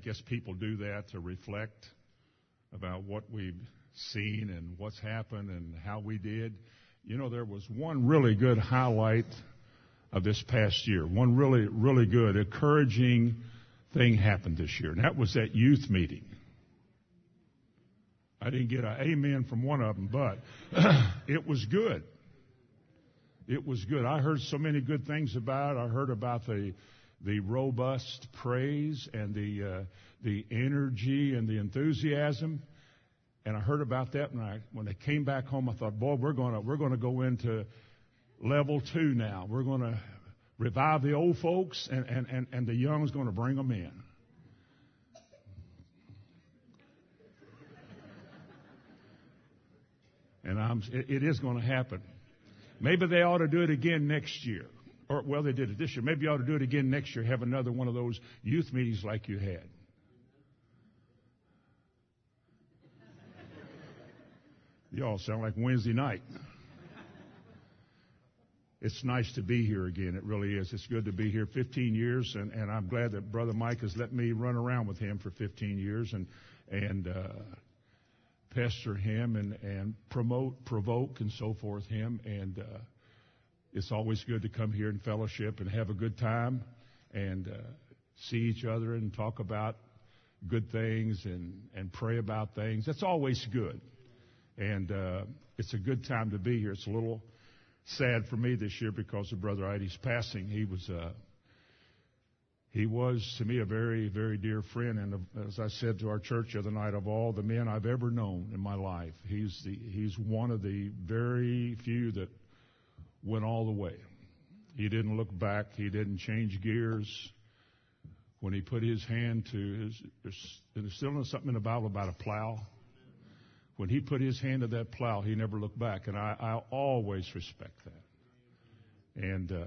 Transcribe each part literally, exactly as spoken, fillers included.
guess people do that to reflect about what we've seen and what's happened and how we did. You know, there was one really good highlight of this past year. One really, really good, encouraging thing happened this year, and that was that youth meeting. I didn't get an amen from one of them, but it was good. It was good. I heard so many good things about it. I heard about the the robust praise and the uh, the energy and the enthusiasm, and I heard about that when I when I came back home. I thought, boy, we're gonna we're gonna go into level two now. We're gonna revive the old folks, and and and, and the young's gonna bring them in. And I'm, it, it is going to happen. Maybe they ought to do it again next year. Or, well, they did it this year. Maybe you ought to do it again next year. Have another one of those youth meetings like you had. You all sound like Wednesday night. It's nice to be here again. It really is. It's good to be here. fifteen years, and, and I'm glad that Brother Mike has let me run around with him for fifteen years and and uh, pester him and, and promote, provoke, and so forth him. And uh, it's always good to come here and fellowship and have a good time and uh, see each other and talk about good things and, and pray about things. That's always good. And uh, it's a good time to be here. It's a little sad for me this year because of Brother Idy's passing. He was uh, he was to me a very, very dear friend, and uh, as I said to our church the other night, of all the men I've ever known in my life, he's the he's one of the very few that went all the way. He didn't look back. He didn't change gears. When he put his hand to his, there's, there's still something in the Bible about a plow. When he put his hand to that plow, he never looked back, and I, I always respect that. And uh,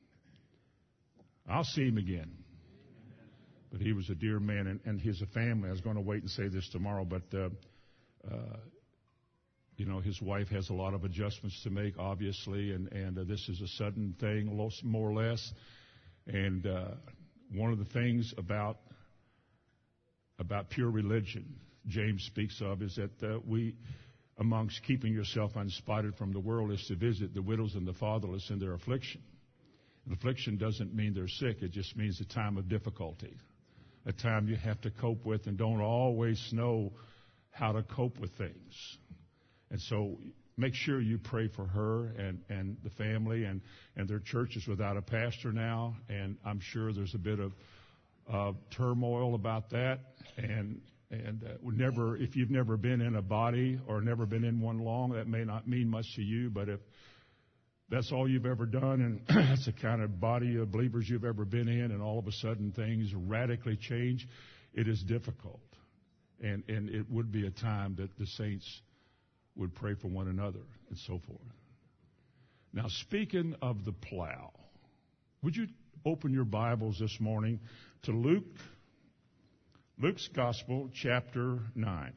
I'll see him again. But he was a dear man, and, and his family. I was going to wait and say this tomorrow, but uh, uh, you know, his wife has a lot of adjustments to make, obviously, and and uh, this is a sudden thing, more or less. And uh, one of the things about about pure religion James speaks of is that uh, we, amongst keeping yourself unspotted from the world, is to visit the widows and the fatherless in their affliction. And affliction doesn't mean they're sick. It just means a time of difficulty, a time you have to cope with and don't always know how to cope with things. And so make sure you pray for her and, and the family, and, and their church is without a pastor now, and I'm sure there's a bit of uh, turmoil about that. And And uh, would never, if you've never been in a body or never been in one long, that may not mean much to you. But if that's all you've ever done, and that's the kind of body of believers you've ever been in, and all of a sudden things radically change, it is difficult. And and it would be a time that the saints would pray for one another and so forth. Now, speaking of the plow, would you open your Bibles this morning to Luke? Luke's Gospel, chapter nine.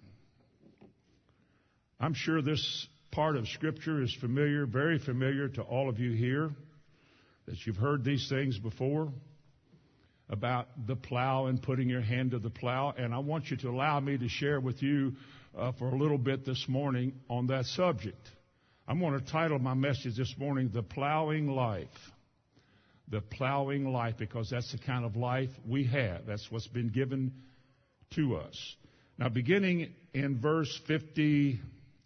I'm sure this part of Scripture is familiar, very familiar to all of you here, that you've heard these things before about the plow and putting your hand to the plow. And I want you to allow me to share with you uh, for a little bit this morning on that subject. I'm going to title my message this morning, The Plowing Life. The Plowing Life, because that's the kind of life we have. That's what's been given to us. Now, beginning in verse fifty-seven.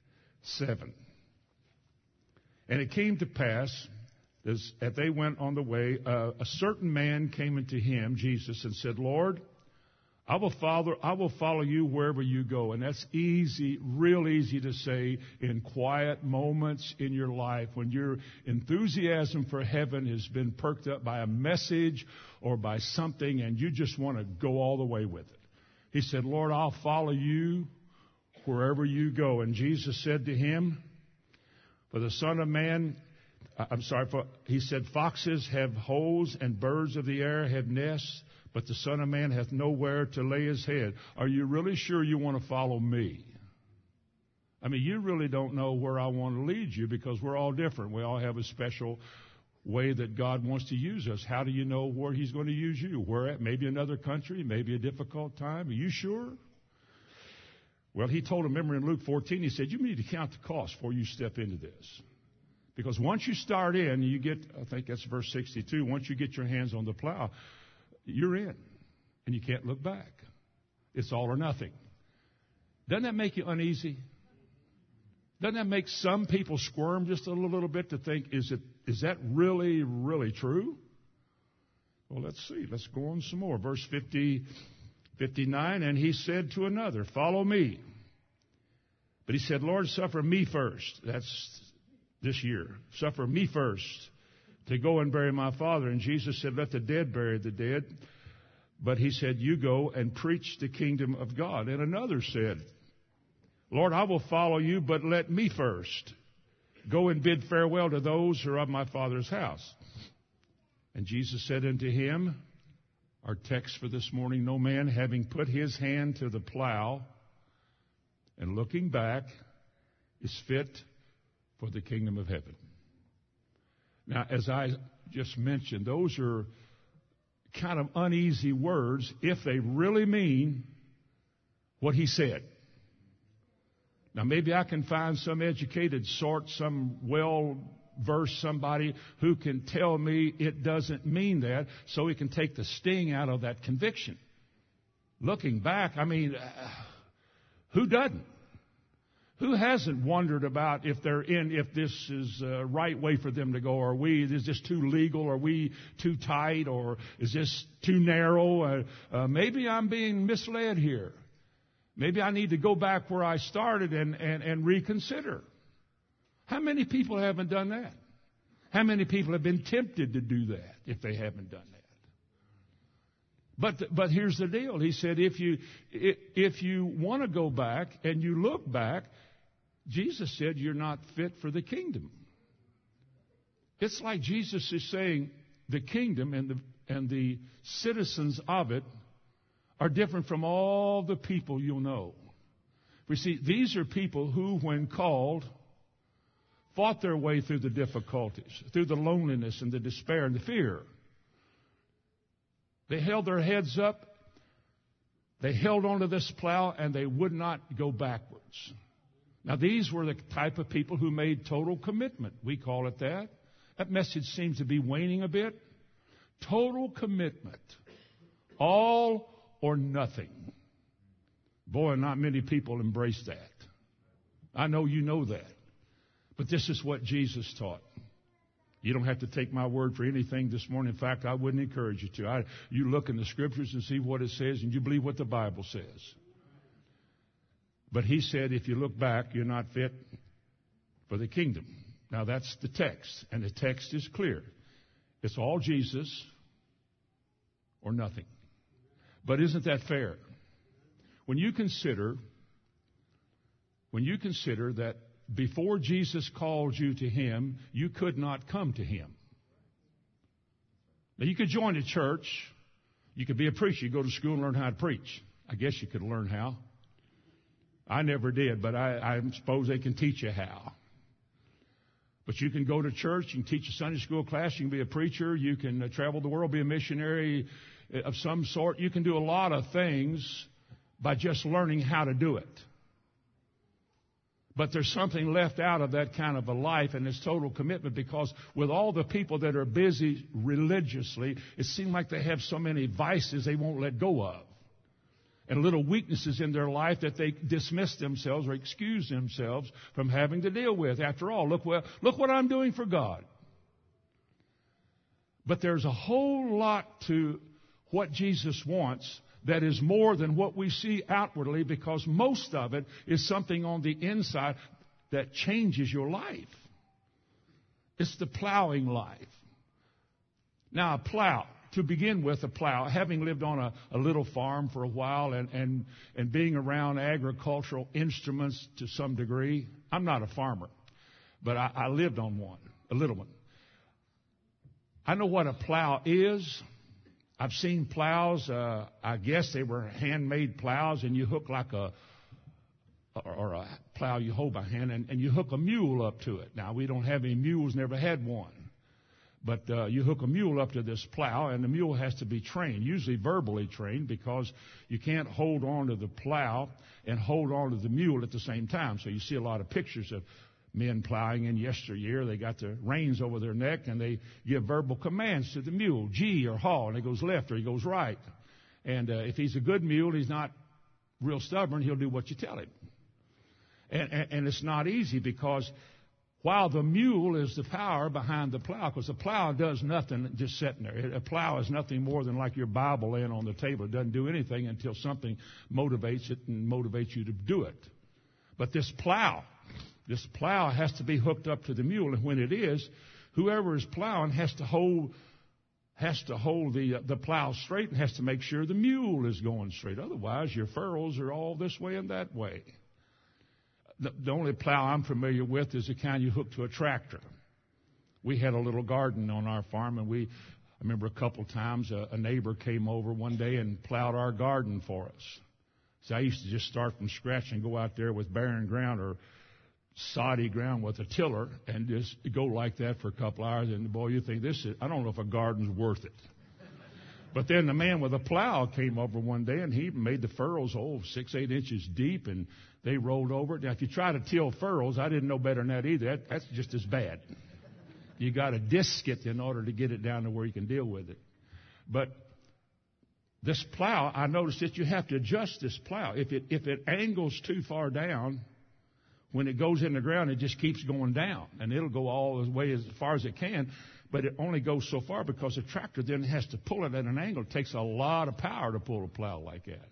And it came to pass, as they went on the way, uh, a certain man came unto him, Jesus, and said, Lord, I will follow, I will follow you wherever you go. And that's easy, real easy to say in quiet moments in your life when your enthusiasm for heaven has been perked up by a message or by something, and you just want to go all the way with it. He said, Lord, I'll follow you wherever you go. And Jesus said to him, for the Son of Man, I'm sorry, for, he said, foxes have holes and birds of the air have nests, but the Son of Man hath nowhere to lay his head. Are you really sure you want to follow me? I mean, you really don't know where I want to lead you, because we're all different. We all have a special way that God wants to use us. How do you know where He's going to use you? Where at? Maybe another country, maybe a difficult time. Are you sure? Well, He told him, remember in Luke fourteen, He said, you need to count the cost before you step into this. Because once you start in, you get, I think that's verse sixty-two, once you get your hands on the plow, you're in. And you can't look back. It's all or nothing. Doesn't that make you uneasy? Doesn't that make some people squirm just a little, little bit to think, is it, is that really, really true? Well, let's see. Let's go on some more. Verse fifty, fifty-nine, and he said to another, follow me. But he said, Lord, suffer me first. That's this year. Suffer me first to go and bury my father. And Jesus said, let the dead bury the dead. But he said, you go and preach the kingdom of God. And another said, Lord, I will follow you, but let me first go and bid farewell to those who are of my Father's house. And Jesus said unto him, our text for this morning, no man having put his hand to the plow and looking back is fit for the kingdom of heaven. Now, as I just mentioned, those are kind of uneasy words if they really mean what he said. Now, maybe I can find some educated sort, some well-versed somebody who can tell me it doesn't mean that, so he can take the sting out of that conviction. Looking back, I mean, uh, who doesn't? Who hasn't wondered about if they're in, if this is the right way for them to go? Are we, is this too legal? Are we too tight? Or is this too narrow? Uh, uh, maybe I'm being misled here. Maybe I need to go back where I started and, and, and reconsider. How many people haven't done that? How many people have been tempted to do that if they haven't done that? But, but here's the deal. He said, if you, if you want to go back and you look back, Jesus said you're not fit for the kingdom. It's like Jesus is saying the kingdom and the, and the citizens of it are different from all the people you'll know. We see, these are people who, when called, fought their way through the difficulties, through the loneliness and the despair and the fear. They held their heads up, they held onto this plow, and they would not go backwards. Now, these were the type of people who made total commitment. We call it that. That message seems to be waning a bit. Total commitment. All or nothing. Boy, not many people embrace that. I know you know that. But this is what Jesus taught. You don't have to take my word for anything this morning. In fact, I wouldn't encourage you to. I, you look in the Scriptures and see what it says, and you believe what the Bible says. But he said, if you look back, you're not fit for the kingdom. Now, that's the text, and the text is clear. It's all Jesus or nothing. But isn't that fair? When you consider, when you consider that before Jesus called you to Him, you could not come to Him. Now, you could join a church. You could be a preacher. You go to school and learn how to preach. I guess you could learn how. I never did, but I, I suppose they can teach you how. But you can go to church. You can teach a Sunday school class. You can be a preacher. You can uh, travel the world, be a missionary of some sort. You can do a lot of things by just learning how to do it. But there's something left out of that kind of a life, and it's total commitment, because with all the people that are busy religiously, it seems like they have so many vices they won't let go of, and little weaknesses in their life that they dismiss themselves or excuse themselves from having to deal with. After all, look, well, look what I'm doing for God. But there's a whole lot to what Jesus wants that is more than what we see outwardly, because most of it is something on the inside that changes your life. It's the plowing life. Now, a plow, to begin with, a plow, having lived on a, a little farm for a while and, and, and being around agricultural instruments to some degree. I'm not a farmer, but I, I lived on one, a little one. I know what a plow is. I've seen plows. Uh, I guess they were handmade plows, and you hook like a, or, or a plow you hold by hand, and, and you hook a mule up to it. Now, we don't have any mules, never had one. But uh, you hook a mule up to this plow, and the mule has to be trained, usually verbally trained, because you can't hold on to the plow and hold on to the mule at the same time. So you see a lot of pictures of men plowing in yesteryear. They got the reins over their neck, and they give verbal commands to the mule, gee or haw, and he goes left or he goes right. And uh, if he's a good mule, he's not real stubborn, he'll do what you tell him. And, and, and it's not easy, because while the mule is the power behind the plow, because the plow does nothing just sitting there. A plow is nothing more than like your Bible laying on the table. It doesn't do anything until something motivates it and motivates you to do it. But this plow, this plow has to be hooked up to the mule, and when it is, whoever is plowing has to hold has to hold the uh, the plow straight and has to make sure the mule is going straight. Otherwise, your furrows are all this way and that way. The, the only plow I'm familiar with is the kind you hook to a tractor. We had a little garden on our farm, and we, I remember a couple times a, a neighbor came over one day and plowed our garden for us. So I used to just start from scratch and go out there with barren ground or soddy ground with a tiller and just go like that for a couple hours. And boy, you think this is, I don't know if a garden's worth it. But then the man with a plow came over one day, and he made the furrows, oh, six, eight inches deep, and they rolled over it. Now, if you try to till furrows, I didn't know better than that either. That, that's just as bad. You got to disc it in order to get it down to where you can deal with it. But this plow, I noticed that you have to adjust this plow. If it if it angles too far down, when it goes in the ground, it just keeps going down, and it'll go all the way as far as it can. But it only goes so far because the tractor then has to pull it at an angle. It takes a lot of power to pull a plow like that.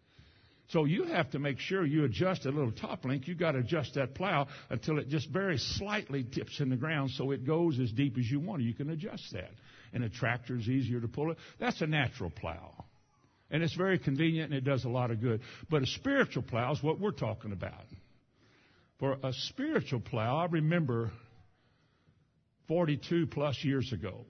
So you have to make sure you adjust a little top link. You've got to adjust that plow until it just very slightly tips in the ground so it goes as deep as you want. You can adjust that. And a tractor is easier to pull it. That's a natural plow. And it's very convenient, and it does a lot of good. But a spiritual plow is what we're talking about. For a spiritual plow, I remember forty-two plus years ago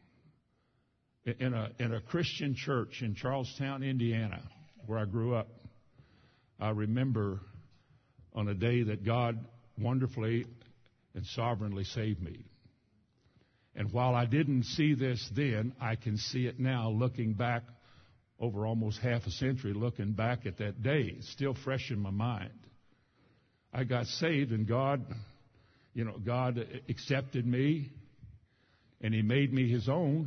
in a, in a Christian church in Charlestown, Indiana, where I grew up. I remember on a day that God wonderfully and sovereignly saved me. And while I didn't see this then, I can see it now looking back over almost half a century, looking back at that day. It's still fresh in my mind. I got saved, and God, you know, God accepted me, and He made me His own.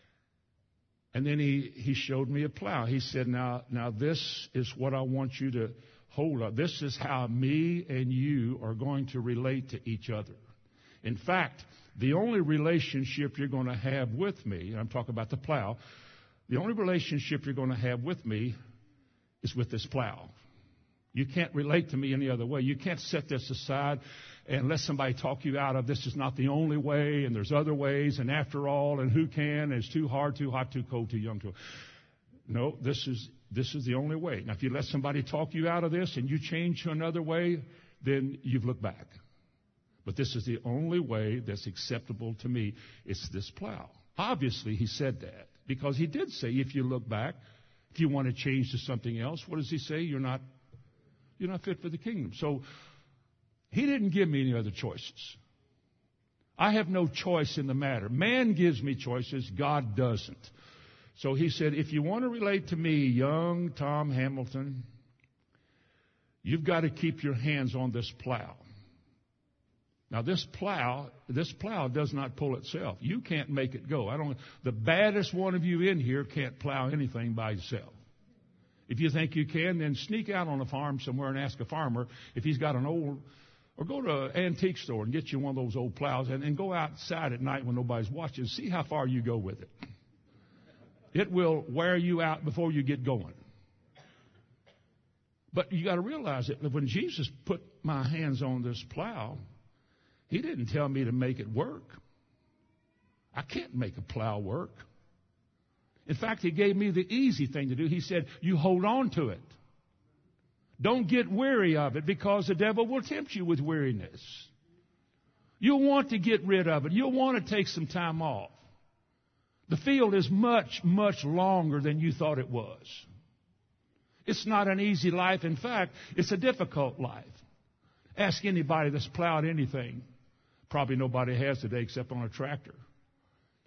And then he, he showed me a plow. He said, now, now this is what I want you to hold up. This is how me and you are going to relate to each other. In fact, the only relationship you're going to have with me, and I'm talking about the plow, the only relationship you're going to have with me is with this plow. You can't relate to me any other way. You can't set this aside and let somebody talk you out of this is not the only way, and there's other ways, and after all, and who can, and it's too hard, too hot, too cold, too young, too... No, this is this is the only way. Now, if you let somebody talk you out of this and you change to another way, then you've looked back. But this is the only way that's acceptable to me. It's this plow. Obviously, He said that because He did say, if you look back, if you want to change to something else, what does He say? You're not You're not fit for the kingdom. So He didn't give me any other choices. I have no choice in the matter. Man gives me choices. God doesn't. So He said, if you want to relate to me, young Tom Hamilton, you've got to keep your hands on this plow. Now, this plow, this plow does not pull itself. You can't make it go. I don't. The baddest one of you in here can't plow anything by yourself. If you think you can, then sneak out on a farm somewhere and ask a farmer if he's got an old, or go to an antique store and get you one of those old plows and, and go outside at night when nobody's watching and see how far you go with it. It will wear you out before you get going. But you got to realize that when Jesus put my hands on this plow, He didn't tell me to make it work. I can't make a plow work. In fact, He gave me the easy thing to do. He said, you hold on to it. Don't get weary of it, because the devil will tempt you with weariness. You'll want to get rid of it. You'll want to take some time off. The field is much, much longer than you thought it was. It's not an easy life. In fact, it's a difficult life. Ask anybody that's plowed anything. Probably nobody has today except on a tractor.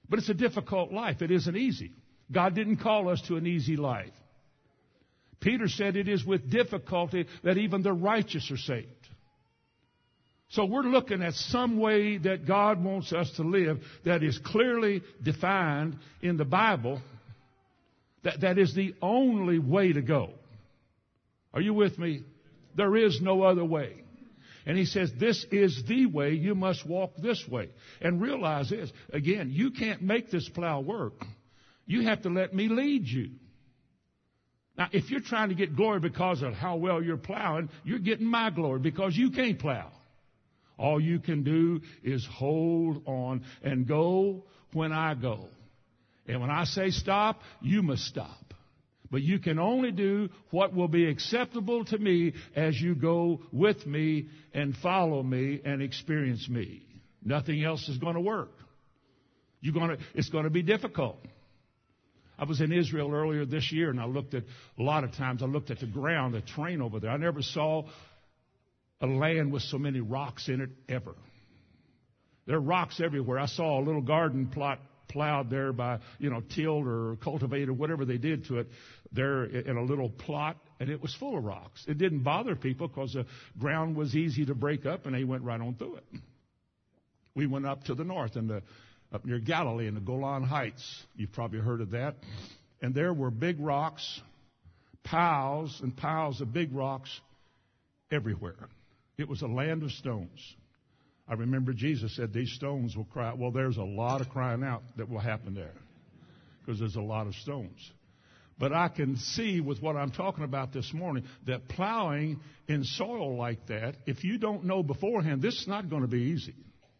But it's a difficult life. It isn't easy. God didn't call us to an easy life. Peter said it is with difficulty that even the righteous are saved. So we're looking at some way that God wants us to live that is clearly defined in the Bible. That, that is the only way to go. Are you with me? There is no other way. And he says, this is the way. You must walk this way. And realize this. Again, you can't make this plow work. You have to let me lead you. Now, if you're trying to get glory because of how well you're plowing, you're getting my glory because you can't plow. All you can do is hold on and go when I go. And when I say stop, you must stop. But you can only do what will be acceptable to me as you go with me and follow me and experience me. Nothing else is going to work. You're going to, it's going to be difficult. I was in Israel earlier this year, and I looked at, a lot of times I looked at the ground, the terrain over there. I never saw a land with so many rocks in it ever. There are rocks everywhere. I saw a little garden plot plowed there by, you know, tilled or cultivated, whatever they did to it, there in a little plot, and it was full of rocks. It didn't bother people because the ground was easy to break up, and they went right on through it. We went up to the north, in the, up near Galilee in the Golan Heights. You've probably heard of that. And there were big rocks, piles and piles of big rocks everywhere. It was a land of stones. I remember Jesus said these stones will cry. Well, there's a lot of crying out that will happen there because there's a lot of stones. But I can see with what I'm talking about this morning that plowing in soil like that, if you don't know beforehand, this is not going to be easy.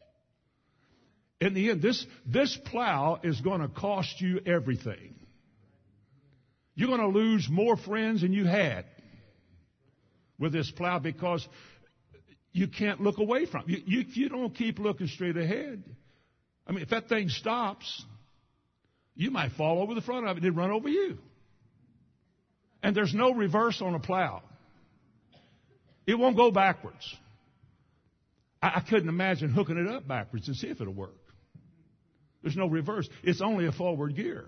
In the end, this, this plow is going to cost you everything. You're going to lose more friends than you had with this plow because you can't look away from it. You, you, you don't keep looking straight ahead. I mean, if that thing stops, you might fall over the front of it and run over you. And there's no reverse on a plow. It won't go backwards. I, I couldn't imagine hooking it up backwards and see if it'll work. There's no reverse. It's only a forward gear.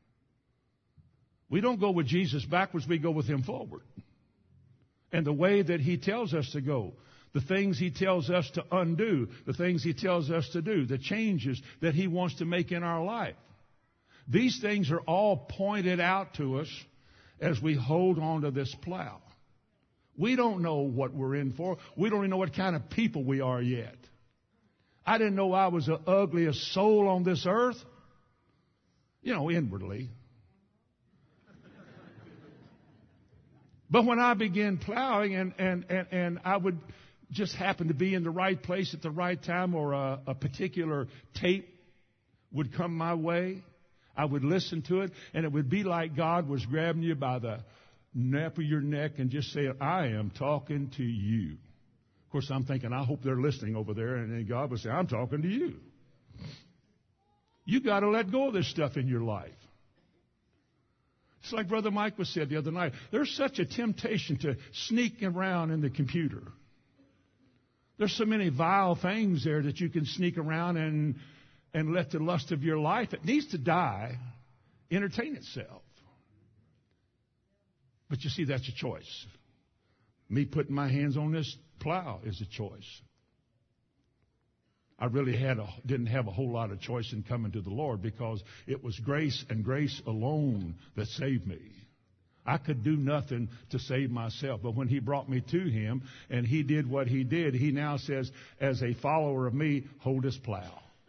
We don't go with Jesus backwards. We go with Him forward. And the way that He tells us to go, the things He tells us to undo, the things He tells us to do, the changes that He wants to make in our life. These things are all pointed out to us as we hold on to this plow. We don't know what we're in for. We don't even know what kind of people we are yet. I didn't know I was the ugliest soul on this earth. You know, inwardly. But when I began plowing and, and, and, and I would just happen to be in the right place at the right time, or a, a particular tape would come my way, I would listen to it, and it would be like God was grabbing you by the nape of your neck and just saying, I am talking to you. Of course, I'm thinking, I hope they're listening over there, and then God would say, I'm talking to you. You got to let go of this stuff in your life. It's like Brother Mike was said the other night. There's such a temptation to sneak around in the computer. There's so many vile things there that you can sneak around and and let the lust of your life, it needs to die, entertain itself. But you see, that's a choice. Me putting my hands on this plow is a choice. I really had a, didn't have a whole lot of choice in coming to the Lord because it was grace and grace alone that saved me. I could do nothing to save myself. But when He brought me to Him and He did what He did, He now says, as a follower of me, hold this plow.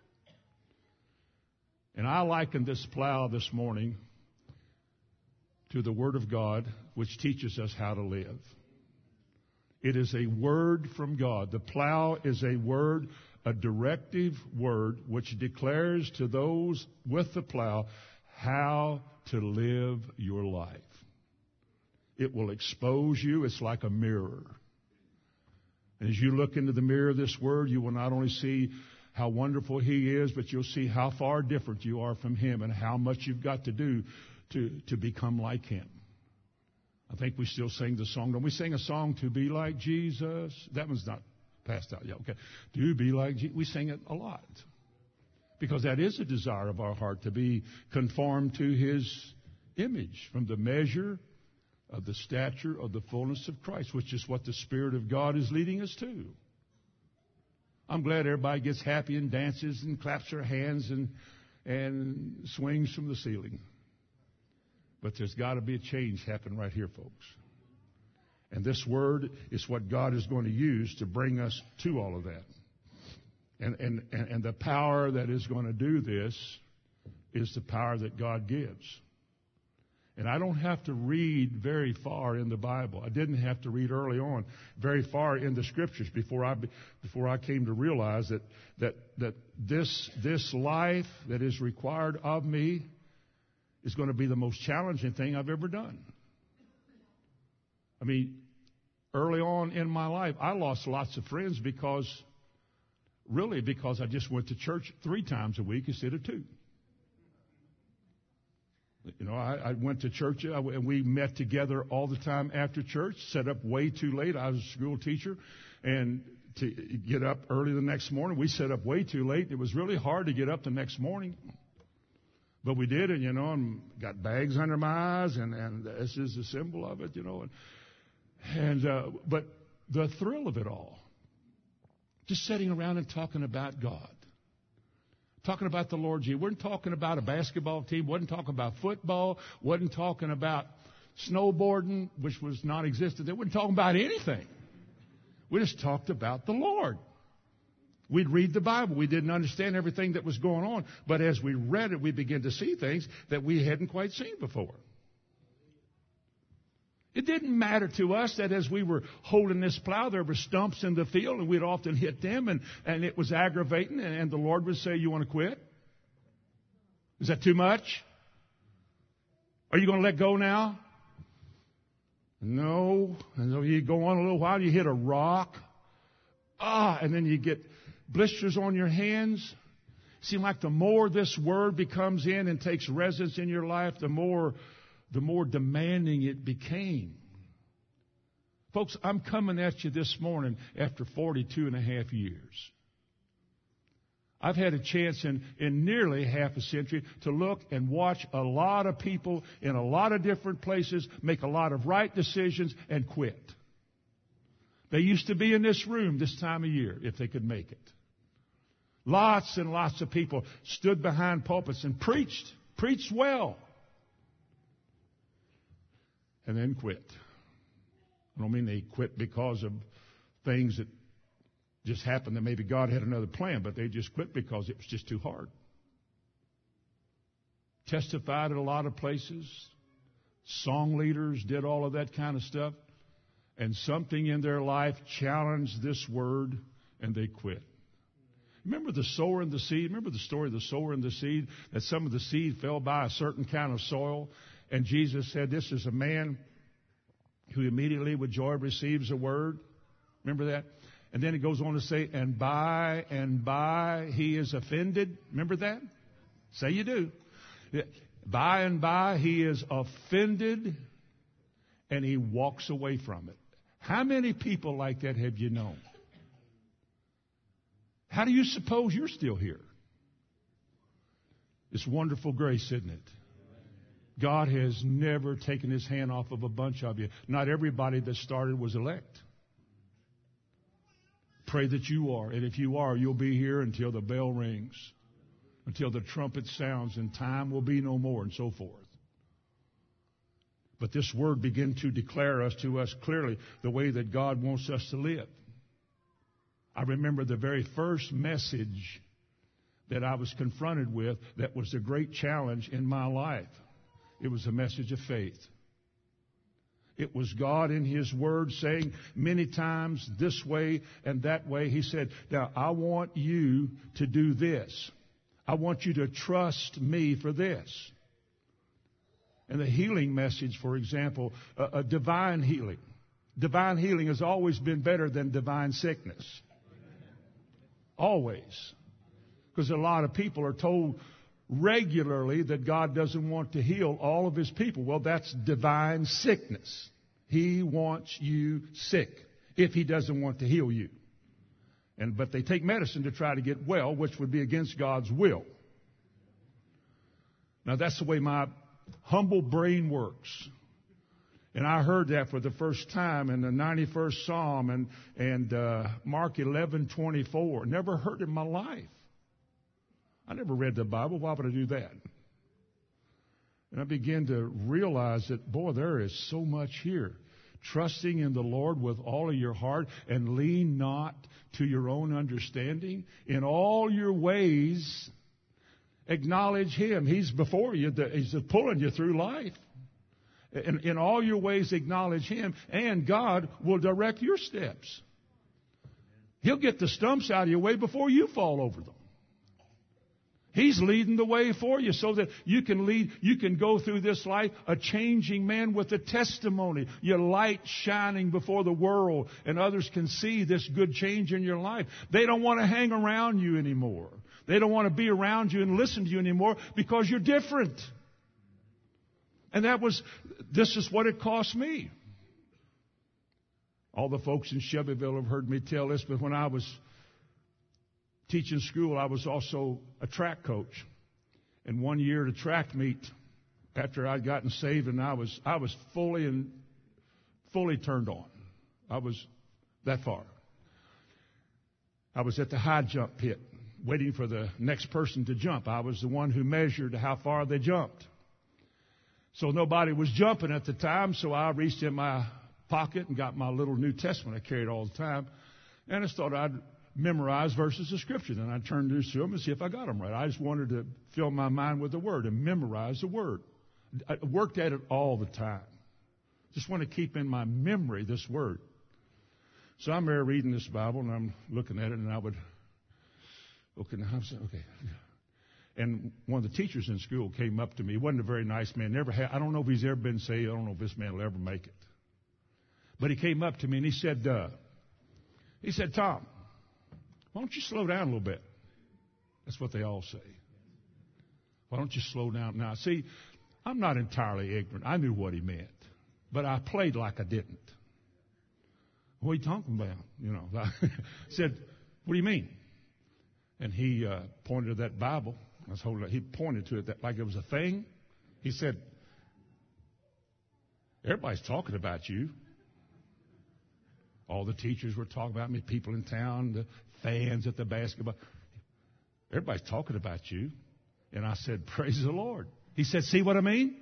And I liken this plow this morning to the Word of God, which teaches us how to live. It is a word from God. The plow is a word, a directive word, which declares to those with the plow how to live your life. It will expose you. It's like a mirror. And as you look into the mirror of this word, you will not only see how wonderful He is, but you'll see how far different you are from Him and how much you've got to do to, to become like Him. I think we still sing the song. Don't we sing a song, to be like Jesus? That one's not passed out yet. Okay. To be like Jesus. We sing it a lot. Because that is a desire of our heart, to be conformed to His image, from the measure of the stature of the fullness of Christ, which is what the Spirit of God is leading us to. I'm glad everybody gets happy and dances and claps their hands and, and swings from the ceiling. But there's got to be a change happen right here, folks. And this word is what God is going to use to bring us to all of that. And, and, and, and the power that is going to do this is the power that God gives. And I don't have to read very far in the Bible. I didn't have to read early on very far in the Scriptures before I before I came to realize that that that this this life that is required of me is going to be the most challenging thing I've ever done. I mean, early on in my life, I lost lots of friends because, really, because I just went to church three times a week instead of two. You know, I, I went to church, and we met together all the time after church, set up way too late. I was a school teacher, and to get up early the next morning, we set up way too late. It was really hard to get up the next morning. But we did it, you know, and got bags under my eyes, and, and this is a symbol of it, you know. And, and uh, but the thrill of it all, just sitting around and talking about God. Talking about the Lord Jesus. We weren't talking about a basketball team. Wasn't talking about football. Wasn't talking about snowboarding, which was non-existent. They weren't talking about anything. We just talked about the Lord. We'd read the Bible. We didn't understand everything that was going on. But as we read it, we began to see things that we hadn't quite seen before. It didn't matter to us that as we were holding this plow, there were stumps in the field, and we'd often hit them, and, and it was aggravating, and, and the Lord would say, you want to quit? Is that too much? Are you going to let go now? No. And so you go on a little while, you hit a rock. Ah, and then you get blisters on your hands. Seems like the more this word becomes in and takes residence in your life, the more the more demanding it became. Folks, I'm coming at you this morning after forty-two and a half years. I've had a chance in, in nearly half a century to look and watch a lot of people in a lot of different places make a lot of right decisions and quit. They used to be in this room this time of year if they could make it. Lots and lots of people stood behind pulpits and preached, preached well, and then quit. I don't mean they quit because of things that just happened that maybe God had another plan, but they just quit because it was just too hard. Testified at a lot of places. Song leaders did all of that kind of stuff. And something in their life challenged this word, and they quit. Remember the sower and the seed? Remember the story of the sower and the seed? That some of the seed fell by a certain kind of soil. And Jesus said, this is a man who immediately with joy receives a word. Remember that? And then it goes on to say, and by and by he is offended. Remember that? Say you do. By and by he is offended, and he walks away from it. How many people like that have you known? How do you suppose you're still here? It's wonderful grace, isn't it? God has never taken his hand off of a bunch of you. Not everybody that started was elect. Pray that you are. And if you are, you'll be here until the bell rings, until the trumpet sounds, and time will be no more, and so forth. But this word began to declare us to us clearly the way that God wants us to live. I remember the very first message that I was confronted with that was a great challenge in my life. It was a message of faith. It was God in his word saying many times this way and that way. He said, now I want you to do this. I want you to trust me for this. And the healing message, for example, a, a divine healing. Divine healing has always been better than divine sickness. Always. Because a lot of people are told regularly that God doesn't want to heal all of his people. Well, that's divine sickness. He wants you sick if he doesn't want to heal you. And, but they take medicine to try to get well, which would be against God's will. Now, that's the way my humble brain works. And I heard that for the first time in the ninety-first Psalm and, and uh, Mark eleven twenty-four. Never heard it in my life. I never read the Bible. Why would I do that? And I began to realize that, boy, there is so much here. Trusting in the Lord with all of your heart and lean not to your own understanding. In all your ways, acknowledge Him. He's before you. He's pulling you through life. In, in all your ways, acknowledge Him, and God will direct your steps. He'll get the stumps out of your way before you fall over them. He's leading the way for you so that you can lead, you can go through this life a changing man with a testimony. Your light shining before the world, and others can see this good change in your life. They don't want to hang around you anymore. They don't want to be around you and listen to you anymore because you're different. And that was, this is what it cost me. All the folks in Shelbyville have heard me tell this, but when I was teaching school, I was also a track coach. And one year at a track meet, after I'd gotten saved, and I was I was fully and fully turned on. I was that far. I was at the high jump pit, waiting for the next person to jump. I was the one who measured how far they jumped. So nobody was jumping at the time, so I reached in my pocket and got my little New Testament I carried all the time, and I thought I'd memorize verses of Scripture. Then I'd turn to them and see if I got them right. I just wanted to fill my mind with the Word and memorize the Word. I worked at it all the time. Just want to keep in my memory this Word. So I'm there reading this Bible, and I'm looking at it, and I would, okay, now I'm saying, okay. And one of the teachers in school came up to me. He wasn't a very nice man. Never had, I don't know if he's ever been saved. I don't know if this man will ever make it. But he came up to me and he said, uh, he said, Tom, why don't you slow down a little bit? That's what they all say. Why don't you slow down? Now, see, I'm not entirely ignorant. I knew what he meant. But I played like I didn't. What are you talking about? You know, I said, what do you mean? And he uh, pointed to that Bible. I was holding it. He pointed to it that, like it was a thing. He said, everybody's talking about you. All the teachers were talking about me, people in town, the fans at the basketball. Everybody's talking about you. And I said, praise the Lord. He said, see what I mean?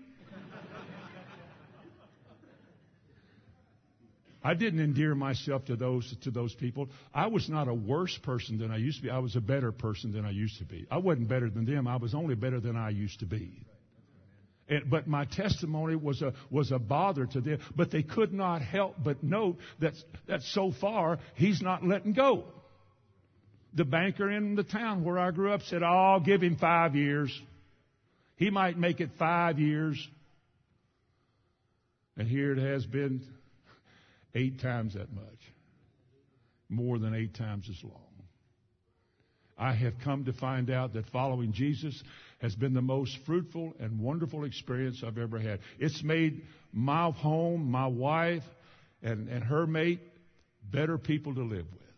I didn't endear myself to those to those people. I was not a worse person than I used to be. I was a better person than I used to be. I wasn't better than them. I was only better than I used to be. And, but my testimony was a was a bother to them. But they could not help but note that that so far he's not letting go. The banker in the town where I grew up said, "Oh, I'll give him five years. He might make it five years." And here it has been. Eight times that much. More than eight times as long. I have come to find out that following Jesus has been the most fruitful and wonderful experience I've ever had. It's made my home, my wife, and, and her mate better people to live with.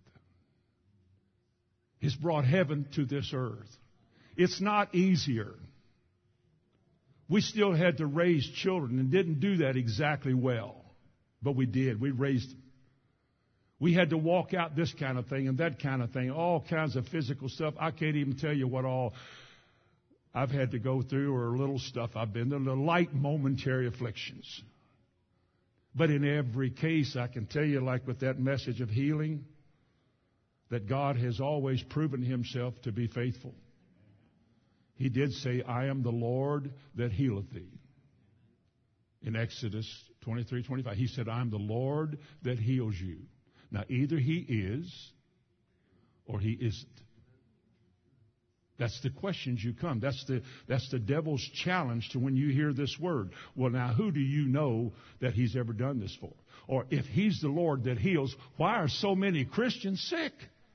It's brought heaven to this earth. It's not easier. We still had to raise children and didn't do that exactly well. But we did. We raised them. We had to walk out this kind of thing and that kind of thing, all kinds of physical stuff. I can't even tell you what all I've had to go through or little stuff I've been through, the light momentary afflictions. But in every case, I can tell you, like with that message of healing, that God has always proven Himself to be faithful. He did say, I am the Lord that healeth thee. In Exodus twenty-three, twenty-five, He said, I'm the Lord that heals you. Now, either He is or He isn't. That's the questions you come. That's the, that's the devil's challenge to when you hear this word. Well, now, who do you know that He's ever done this for? Or if He's the Lord that heals, why are so many Christians sick?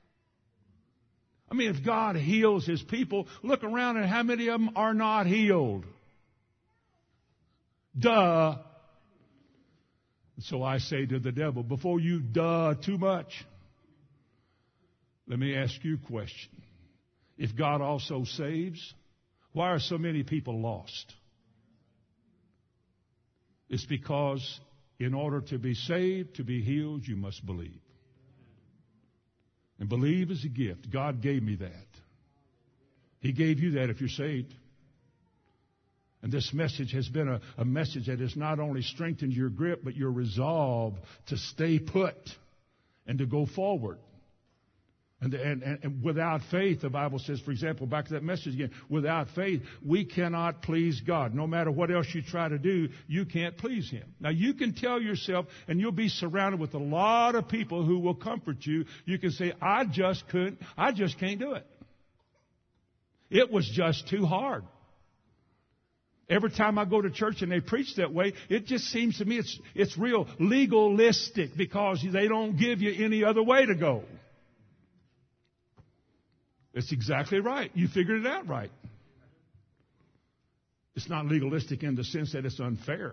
I mean, if God heals His people, look around and how many of them are not healed? Duh. So I say to the devil, before you duh too much, Let me ask you a question. If God also saves, why are so many people lost? It's because in order to be saved, to be healed, you must believe. And believe is a gift. God gave me that. He gave you that if you're saved. And this message has been a, a message that has not only strengthened your grip, but your resolve to stay put and to go forward. And, and, and without faith, the Bible says, for example, back to that message again, without faith, we cannot please God. No matter what else you try to do, you can't please Him. Now, you can tell yourself, and you'll be surrounded with a lot of people who will comfort you. You can say, I just couldn't, I just can't do it. It was just too hard. Every time I go to church and they preach that way, it just seems to me it's, it's real legalistic because they don't give you any other way to go. It's exactly right. You figured it out right. It's not legalistic in the sense that it's unfair.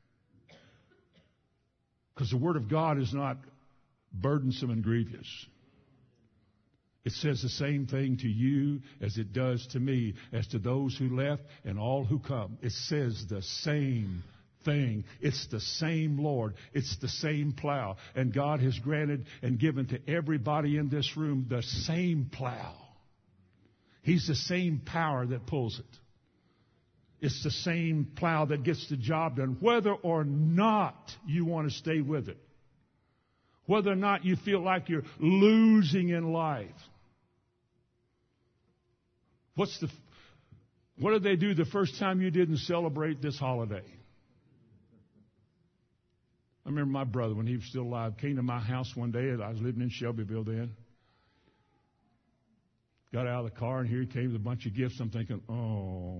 Because the Word of God is not burdensome and grievous. It says the same thing to you as it does to me, as to those who left and all who come. It says the same thing. It's the same Lord. It's the same plow. And God has granted and given to everybody in this room the same plow. He's the same power that pulls it. It's the same plow that gets the job done, whether or not you want to stay with it. Whether or not you feel like you're losing in life. What's the, what did they do the first time you didn't celebrate this holiday? I remember my brother, when he was still alive, came to my house one day. I was living in Shelbyville then. Got out of the car, and here he came with a bunch of gifts. I'm thinking, oh,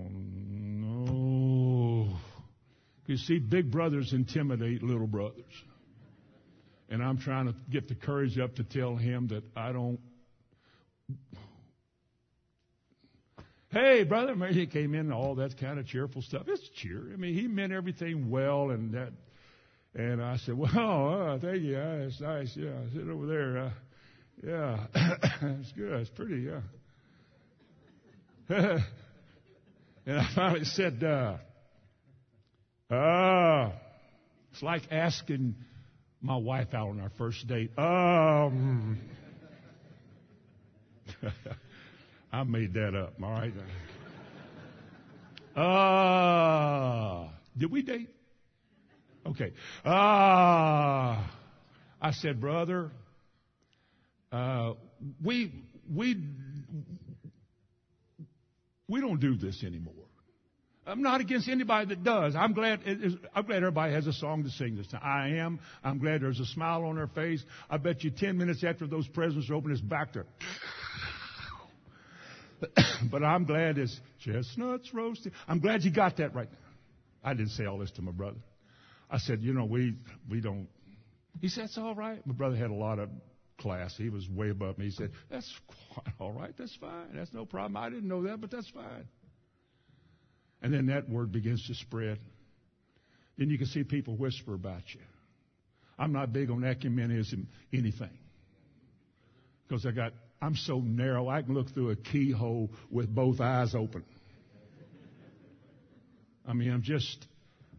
no. You see, big brothers intimidate little brothers. And I'm trying to get the courage up to tell him that I don't. Hey, brother, he came in and all that kind of cheerful stuff. It's cheer. I mean, he meant everything well, and that. And I said, well, uh, thank you. Uh, it's nice. Yeah, sit over there. Uh, yeah, it's good. It's pretty, yeah. And I finally said, uh, uh, it's like asking my wife out on our first date. Um, I made that up, all right? Uh, did we date? Okay. Uh, I said, brother, uh, we, we, we don't do this anymore. I'm not against anybody that does. I'm glad, I'm glad everybody has a song to sing this time. I am. I'm glad there's a smile on their face. I bet you ten minutes after those presents are open, it's back there. But I'm glad it's chestnuts roasting. I'm glad you got that right. I didn't say all this to my brother. I said, you know, we, we don't. He said, that's all right. My brother had a lot of class. He was way above me. He said, that's quite all right. That's fine. That's no problem. I didn't know that, but that's fine. And then that word begins to spread. Then you can see people whisper about you. I'm not big on ecumenism, anything. Because I got, I'm so narrow, I can look through a keyhole with both eyes open. I mean, I'm just,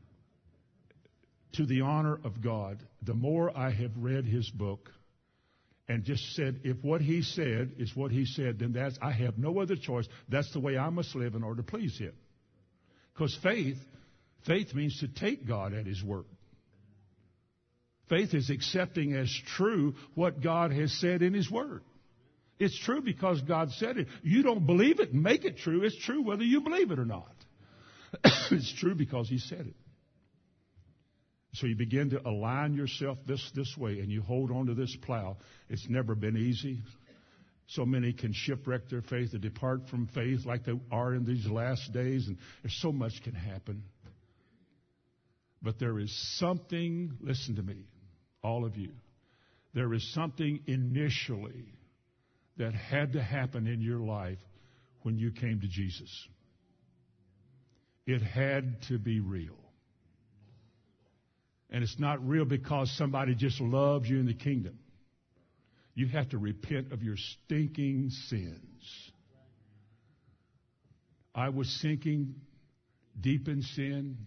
to the honor of God, the more I have read His book and just said, if what He said is what He said, then that's, I have no other choice. That's the way I must live in order to please Him. Because faith, faith means to take God at His word. Faith is accepting as true what God has said in His word. It's true because God said it. You don't believe it, make it true. It's true whether you believe it or not. It's true because He said it. So you begin to align yourself this, this way, and you hold on to this plow. It's never been easy. So many can shipwreck their faith and depart from faith like they are in these last days, and there's so much can happen. But there is something, listen to me, all of you, there is something initially that had to happen in your life when you came to Jesus. It had to be real. And it's not real because somebody just loves you in the kingdom. You have to repent of your stinking sins. I was sinking deep in sin,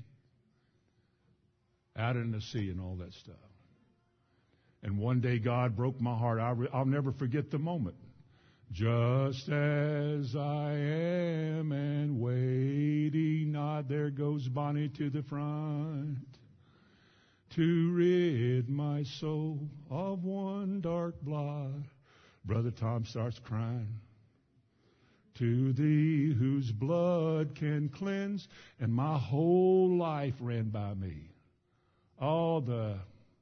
out in the sea and all that stuff. And one day God broke my heart. I'll, I'll never forget the moment. Just as I am and waiting not, there goes Bonnie to the front, to rid my soul of one dark blot. Brother Tom starts crying. To thee whose blood can cleanse, and my whole life ran by me. All the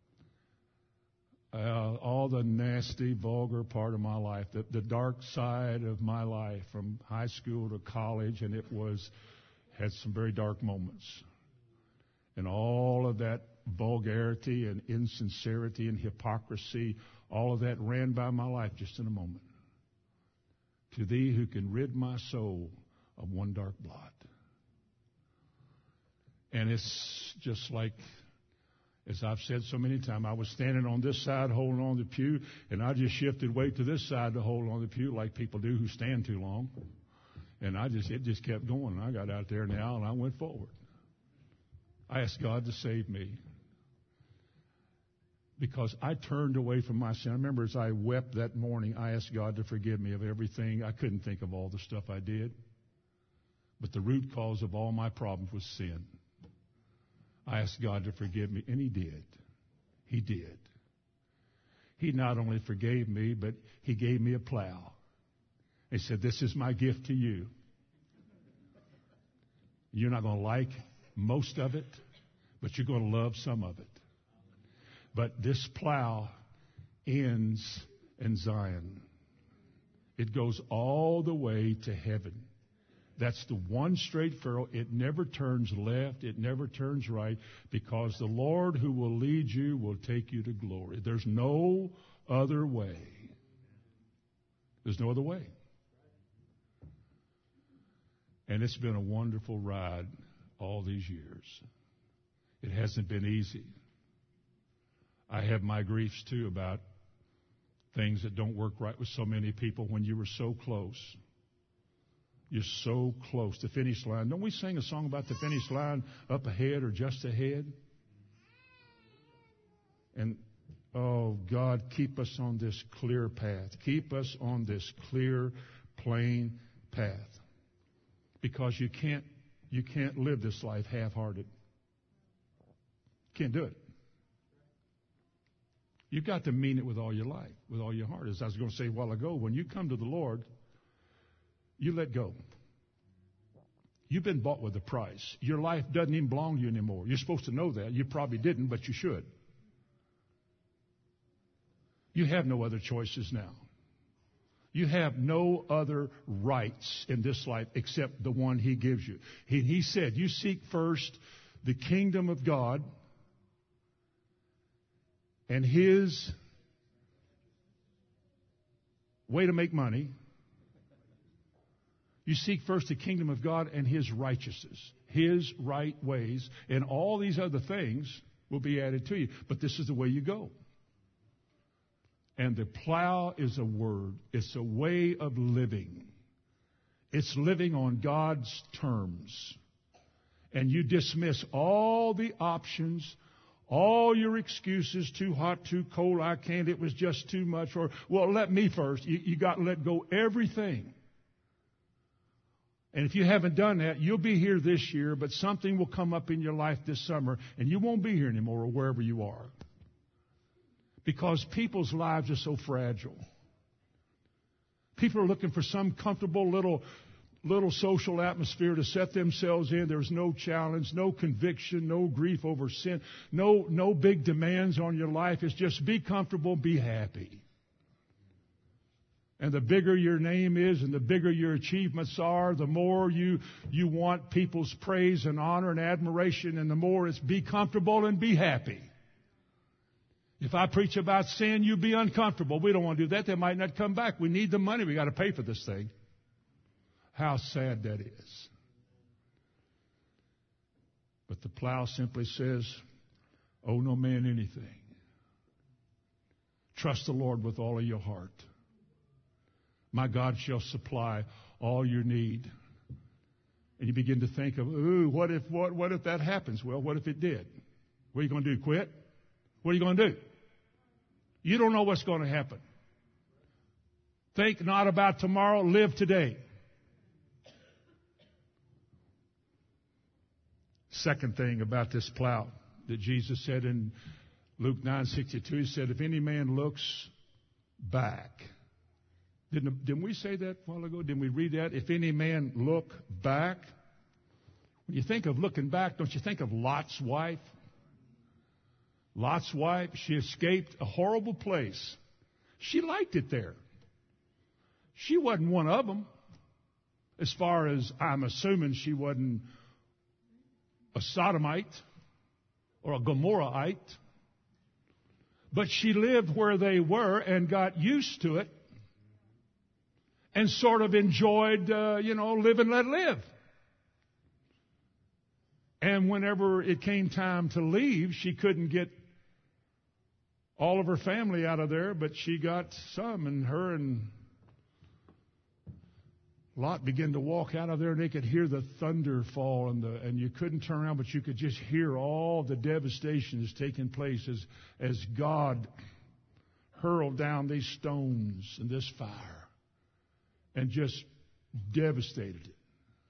Uh, all the nasty, vulgar part of my life, the, the dark side of my life from high school to college, and it was, had some very dark moments. And all of that vulgarity and insincerity and hypocrisy, all of that ran by my life just in a moment. To thee who can rid my soul of one dark blot. And it's just like, as I've said so many times, I was standing on this side holding on to the pew, and I just shifted weight to this side to hold on to the pew like people do who stand too long. And I just, it just kept going. I got out there in the aisle and I went forward. I asked God to save me because I turned away from my sin. I remember as I wept that morning, I asked God to forgive me of everything. I couldn't think of all the stuff I did. But the root cause of all my problems was sin. I asked God to forgive me, and He did. He did. He not only forgave me, but He gave me a plow. He said, this is my gift to you. You're not going to like most of it, but you're going to love some of it. But this plow ends in Zion. It goes all the way to heaven. That's the one straight furrow. It never turns left. It never turns right, because the Lord who will lead you will take you to glory. There's no other way. There's no other way. And it's been a wonderful ride all these years. It hasn't been easy. I have my griefs too about things that don't work right with so many people when you were so close. You're so close to the finish line. Don't we sing a song about the finish line, up ahead or just ahead? And, oh, God, keep us on this clear path. Keep us on this clear, plain path. Because you can't, you can't live this life half-hearted. Can't do it. You've got to mean it with all your life, with all your heart. As I was going to say a while ago, when you come to the Lord, you let go. You've been bought with a price. Your life doesn't even belong to you anymore. You're supposed to know that. You probably didn't, but you should. You have no other choices now. You have no other rights in this life except the one He gives you. He, he said, you seek first the kingdom of God and His way to make money. You seek first the kingdom of God and His righteousness, His right ways, and all these other things will be added to you. But this is the way you go. And the plow is a word. It's a way of living. It's living on God's terms. And you dismiss all the options, all your excuses, too hot, too cold, I can't, it was just too much, or, well, let me first. You, you got to let go everything. And if you haven't done that, you'll be here this year, but something will come up in your life this summer, and you won't be here anymore or wherever you are. Because people's lives are so fragile. People are looking for some comfortable little, little social atmosphere to set themselves in. There's no challenge, no conviction, no grief over sin, no, no big demands on your life. It's just be comfortable, be happy. And the bigger your name is and the bigger your achievements are, the more you, you want people's praise and honor and admiration, and the more it's be comfortable and be happy. If I preach about sin, you be uncomfortable. We don't want to do that. They might not come back. We need the money. We got to pay for this thing. How sad that is. But the plow simply says, owe no man anything. Trust the Lord with all of your heart. My God shall supply all your need. And you begin to think of, ooh, what if, what, what if that happens? Well, what if it did? What are you going to do? Quit? What are you going to do? You don't know what's going to happen. Think not about tomorrow. Live today. Second thing about this plow that Jesus said in Luke nine sixty-two, he said, if any man looks back. Didn't, didn't we say that a while ago? Didn't we read that? If any man look back. When you think of looking back, don't you think of Lot's wife? Lot's wife, she escaped a horrible place. She liked it there. She wasn't one of them. As far as I'm assuming she wasn't a Sodomite or a Gomorrahite. But she lived where they were and got used to it and sort of enjoyed, uh, you know, live and let live. And whenever it came time to leave, she couldn't get all of her family out of there, but she got some, and her and Lot began to walk out of there, and they could hear the thunder fall, and, the, and you couldn't turn around, but you could just hear all the devastation that's taking place as, as God hurled down these stones and this fire and just devastated it.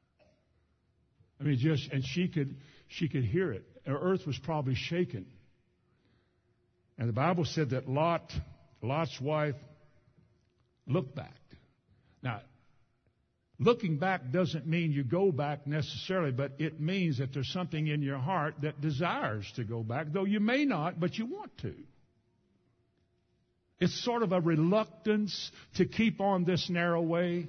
I mean, just, and she could, she could hear it. Her earth was probably shaken. And the Bible said that Lot, Lot's wife, looked back. Now, looking back doesn't mean you go back necessarily, but it means that there's something in your heart that desires to go back, though you may not, but you want to. It's sort of a reluctance to keep on this narrow way.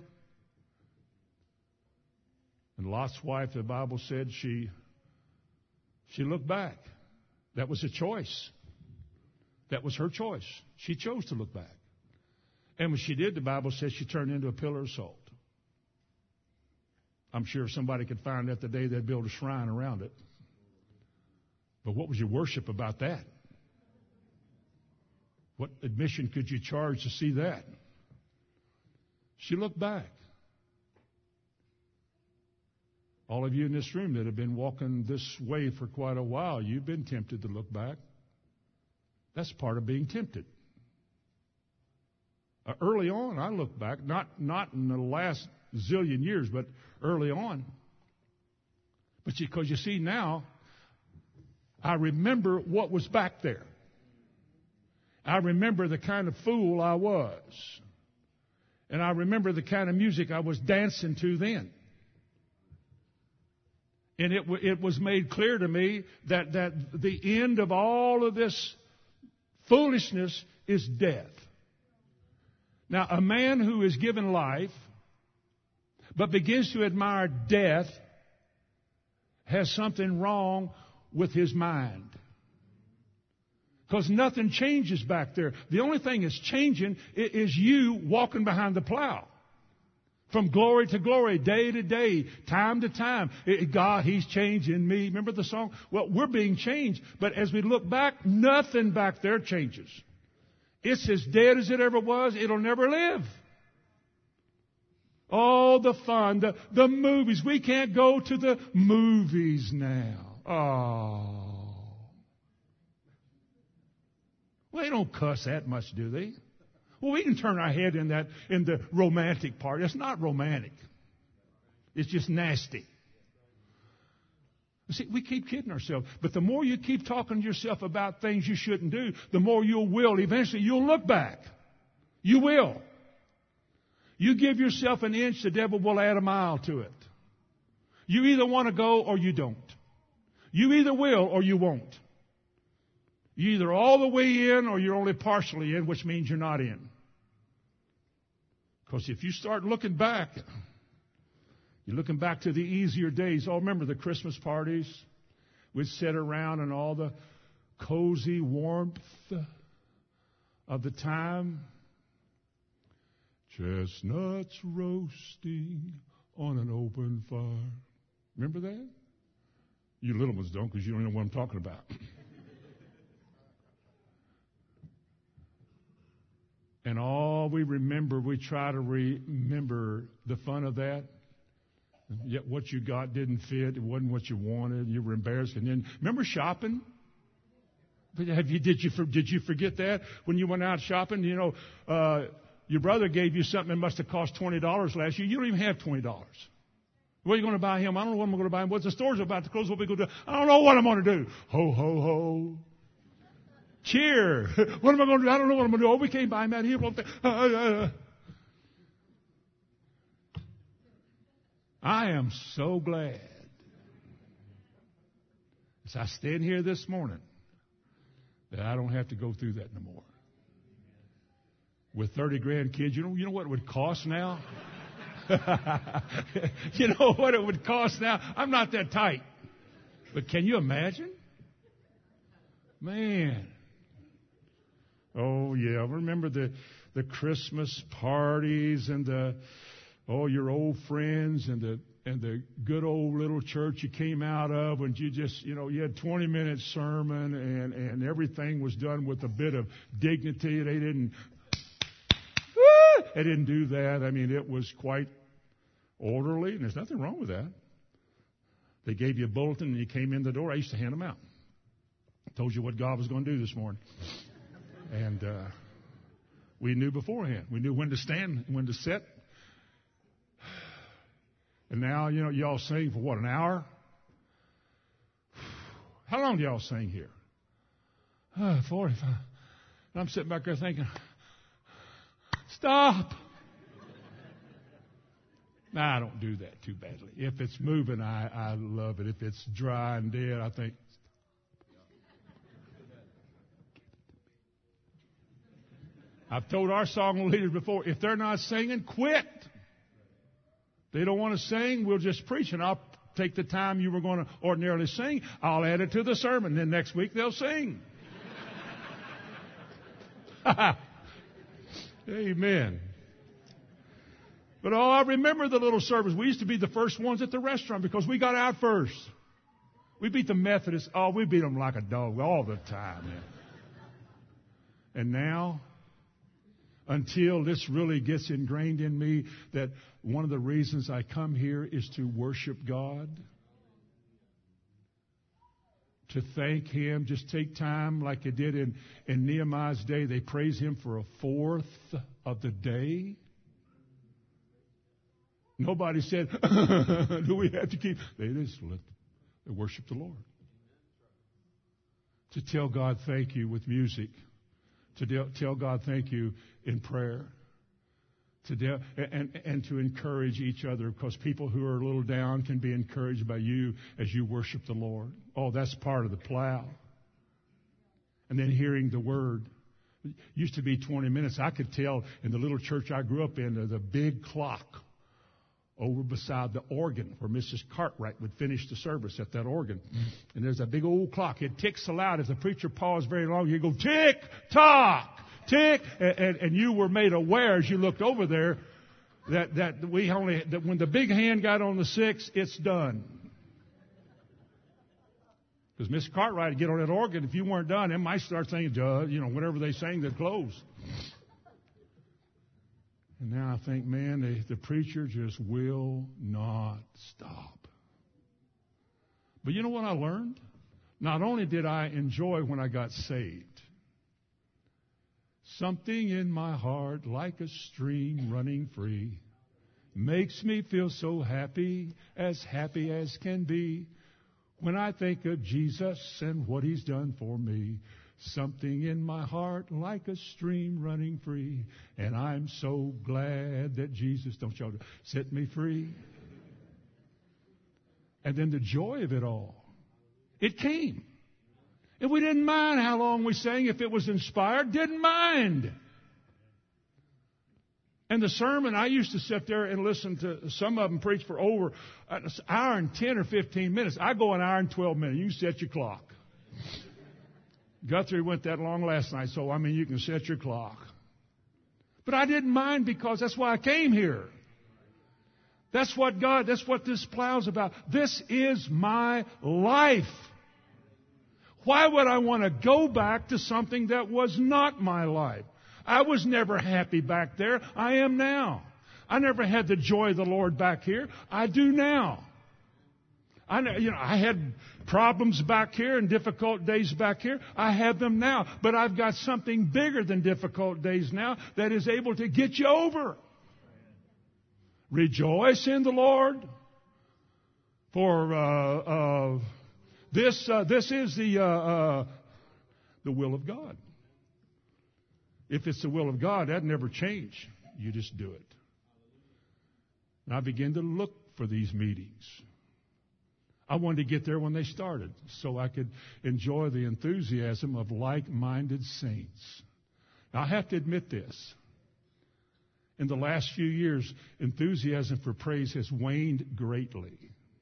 And Lot's wife, the Bible said, she, she looked back. That was a choice. That was her choice. She chose to look back. And when she did, the Bible says she turned into a pillar of salt. I'm sure if somebody could find that today, they'd build a shrine around it. But what was your worship about that? What admission could you charge to see that? She looked back. All of you in this room that have been walking this way for quite a while, you've been tempted to look back. That's part of being tempted. Uh, early on, I looked back, not, not in the last zillion years, but early on. But because you see now, I remember what was back there. I remember the kind of fool I was. And I remember the kind of music I was dancing to then. And it, w- it was made clear to me that, that the end of all of this foolishness is death. Now, a man who is given life but begins to admire death has something wrong with his mind. Because nothing changes back there. The only thing that's changing is you walking behind the plow. From glory to glory, day to day, time to time. God, He's changing me. Remember the song? Well, we're being changed. But as we look back, nothing back there changes. It's as dead as it ever was. It'll never live. Oh, the fun, the, the movies. We can't go to the movies now. Oh. Well, they don't cuss that much, do they? Well, we can turn our head in that in the romantic part. It's not romantic. It's just nasty. See, we keep kidding ourselves. But the more you keep talking to yourself about things you shouldn't do, the more you will. Eventually, you'll look back. You will. You give yourself an inch, the devil will add a mile to it. You either want to go or you don't. You either will or you won't. You're either all the way in or you're only partially in, which means you're not in. Because if you start looking back, you're looking back to the easier days. Oh, remember the Christmas parties? We'd sit around and all the cozy warmth of the time. Chestnuts roasting on an open fire. Remember that? You little ones don't, because you don't know what I'm talking about. And all we remember, we try to remember the fun of that. Yet what you got didn't fit. It wasn't what you wanted. You were embarrassed. And then, remember shopping? Have you, did you did you forget that when you went out shopping? You know, uh, your brother gave you something that must have cost twenty dollars last year. You don't even have twenty dollars. What are you going to buy him? I don't know what I'm going to buy him. What's the store's about to close? What are we going to do? I don't know what I'm going to do. Ho, ho, ho. Cheer. What am I going to do? I don't know what I'm going to do. Oh, we can't buy him out here. Uh, uh. I am so glad as I stand here this morning that I don't have to go through that no more. With thirty grandkids, you know, you know what it would cost now? You know what it would cost now? I'm not that tight. But can you imagine? Man. Oh, yeah. Remember the, the Christmas parties and the, oh, your old friends and the, and the good old little church you came out of when you just, you know, you had twenty minute sermon and, and everything was done with a bit of dignity. They didn't, they didn't do that. I mean, it was quite orderly, and there's nothing wrong with that. They gave you a bulletin and you came in the door. I used to hand them out. I told you what God was going to do this morning. And uh, we knew beforehand. We knew when to stand, when to sit. And now, you know, y'all sing for what, an hour? How long do y'all sing here? Uh, forty-five. And I'm sitting back there thinking, stop. Nah, I don't do that too badly. If it's moving, I, I love it. If it's dry and dead, I think, I've told our song leaders before, if they're not singing, quit. They don't want to sing, we'll just preach, and I'll take the time you were going to ordinarily sing, I'll add it to the sermon. Then next week they'll sing. Amen. But oh, I remember the little service. We used to be the first ones at the restaurant because we got out first. We beat the Methodists. Oh, we beat them like a dog all the time. Man. And now, until this really gets ingrained in me, that one of the reasons I come here is to worship God, to thank Him. Just take time like it did in, in Nehemiah's day. They praise Him for a fourth of the day. Nobody said, do we have to keep? They just let, they worship the Lord. To tell God thank you with music. To de- tell God thank you in prayer. To de- and, and to encourage each other, because people who are a little down can be encouraged by you as you worship the Lord. Oh, that's part of the plow. And then hearing the word. It used to be twenty minutes. I could tell in the little church I grew up in, the, the big clock over beside the organ where Missus Cartwright would finish the service at that organ. And there's a big old clock. It ticks so loud. If the preacher paused very long, you go, tick, tock, tick. And, and, and you were made aware as you looked over there that, that we only, that when the big hand got on the six, it's done. Because Miss Cartwright would get on that organ. If you weren't done, they might start saying, duh, you know, whatever they sang, they'd close. And now I think, man, the, the preacher just will not stop. But you know what I learned? Not only did I enjoy when I got saved, something in my heart, like a stream running free, makes me feel so happy, as happy as can be, when I think of Jesus and what He's done for me. Something in my heart like a stream running free. And I'm so glad that Jesus, don't y'all, set me free. And then the joy of it all. It came. And we didn't mind how long we sang. If it was inspired, didn't mind. And the sermon, I used to sit there and listen to some of them preach for over an hour and ten or fifteen minutes. I go an hour and twelve minutes. You set your clock. Guthrie went that long last night, so, I mean, you can set your clock. But I didn't mind because that's why I came here. That's what God, that's what this plow's about. This is my life. Why would I want to go back to something that was not my life? I was never happy back there. I am now. I never had the joy of the Lord back here. I do now. I know, you know, I had problems back here and difficult days back here. I have them now. But I've got something bigger than difficult days now that is able to get you over. Rejoice in the Lord. For uh, uh, this uh, this is the uh, uh, the will of God. If it's the will of God, that never change. You just do it. And I began to look for these meetings. I wanted to get there when they started so I could enjoy the enthusiasm of like-minded saints. Now, I have to admit this. In the last few years, enthusiasm for praise has waned greatly.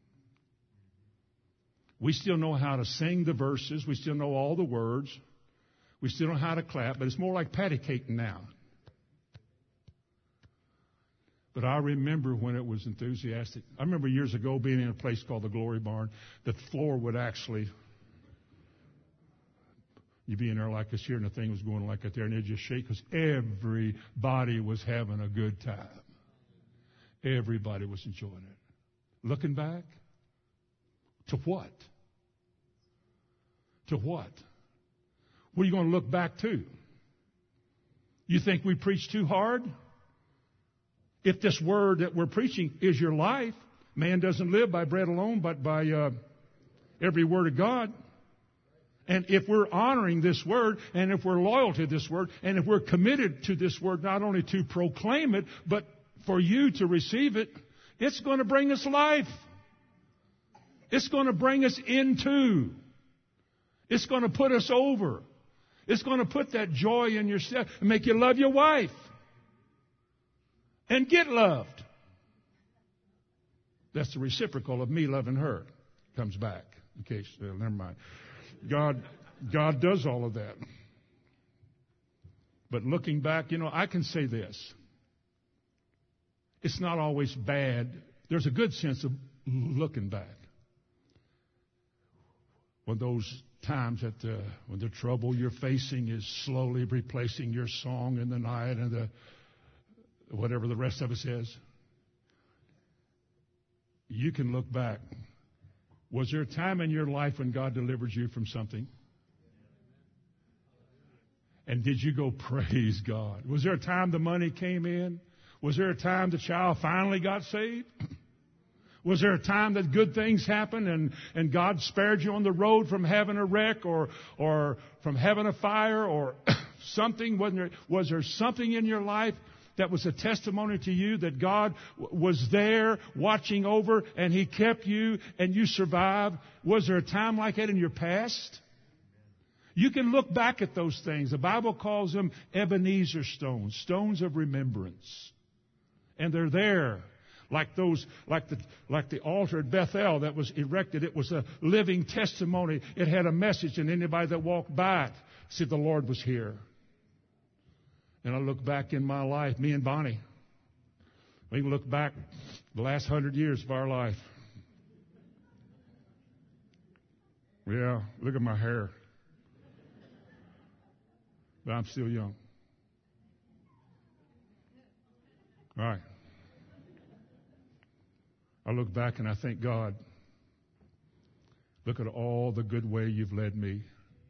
We still know how to sing the verses. We still know all the words. We still know how to clap, but it's more like patty cake now. But I remember when it was enthusiastic. I remember years ago being in a place called the Glory Barn. The floor would actually, you'd be in there like this here, and the thing was going like that there, and it'd just shake because everybody was having a good time. Everybody was enjoying it. Looking back, to what? To what? What are you going to look back to? You think we preach too hard? If this word that we're preaching is your life, man doesn't live by bread alone, but by uh, every word of God. And if we're honoring this word, and if we're loyal to this word, and if we're committed to this word, not only to proclaim it, but for you to receive it, it's going to bring us life. It's going to bring us into. It's going to put us over. It's going to put that joy in your step and make you love your wife. And get loved. That's the reciprocal of me loving her. Comes back. In case, uh, never mind. God, God does all of that. But looking back, you know, I can say this. It's not always bad. There's a good sense of looking back. When those times that uh, when the trouble you're facing is slowly replacing your song in the night and the whatever the rest of it says, you can look back. Was there a time in your life when God delivered you from something? And did you go, praise God? Was there a time the money came in? Was there a time the child finally got saved? Was there a time that good things happened and, and God spared you on the road from having a wreck or or from having a fire or something? Wasn't there, was there something in your life that was a testimony to you that God w- was there watching over and He kept you and you survived? Was there a time like that in your past? You can look back at those things. The Bible calls them Ebenezer stones, stones of remembrance. And they're there. Like those, like the, like the altar at Bethel that was erected. It was a living testimony. It had a message, and anybody that walked by it said the Lord was here. And I look back in my life, me and Bonnie. We can look back the last hundred years of our life. Yeah, look at my hair. But I'm still young. All right. I look back and I thank God. Look at all the good way you've led me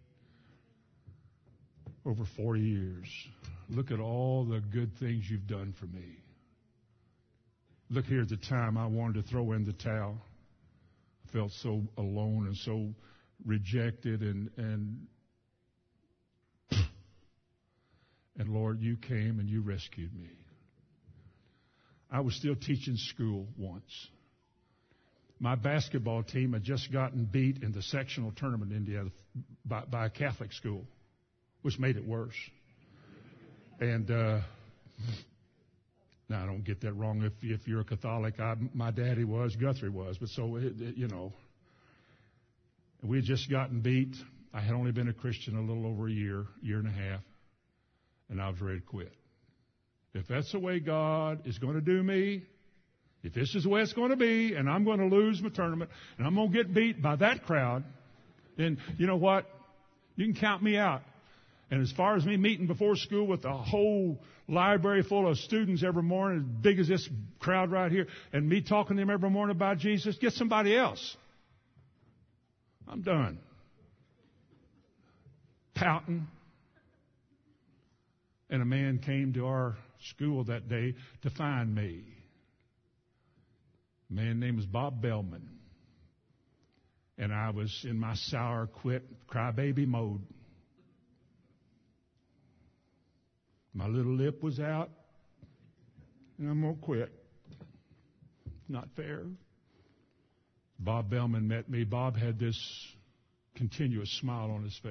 over forty years. Look at all the good things you've done for me. Look here at the time I wanted to throw in the towel. I felt so alone and so rejected and and and Lord, you came and you rescued me. I was still teaching school once. My basketball team had just gotten beat in the sectional tournament in India by, by a Catholic school, which made it worse. And uh, now I don't get that wrong. If if you're a Catholic, I, my daddy was, Guthrie was, but so it, it, you know, we had just gotten beat. I had only been a Christian a little over a year, year and a half, and I was ready to quit. If that's the way God is going to do me, if this is the way it's going to be, and I'm going to lose my tournament, and I'm going to get beat by that crowd, then you know what? You can count me out. And as far as me meeting before school with a whole library full of students every morning, as big as this crowd right here, and me talking to them every morning about Jesus, get somebody else. I'm done. Pouting. And a man came to our school that day to find me. A man named was Bob Bellman. And I was in my sour, quit, crybaby mode. My little lip was out, and I'm going to quit. Not fair. Bob Bellman met me. Bob had this continuous smile on his face.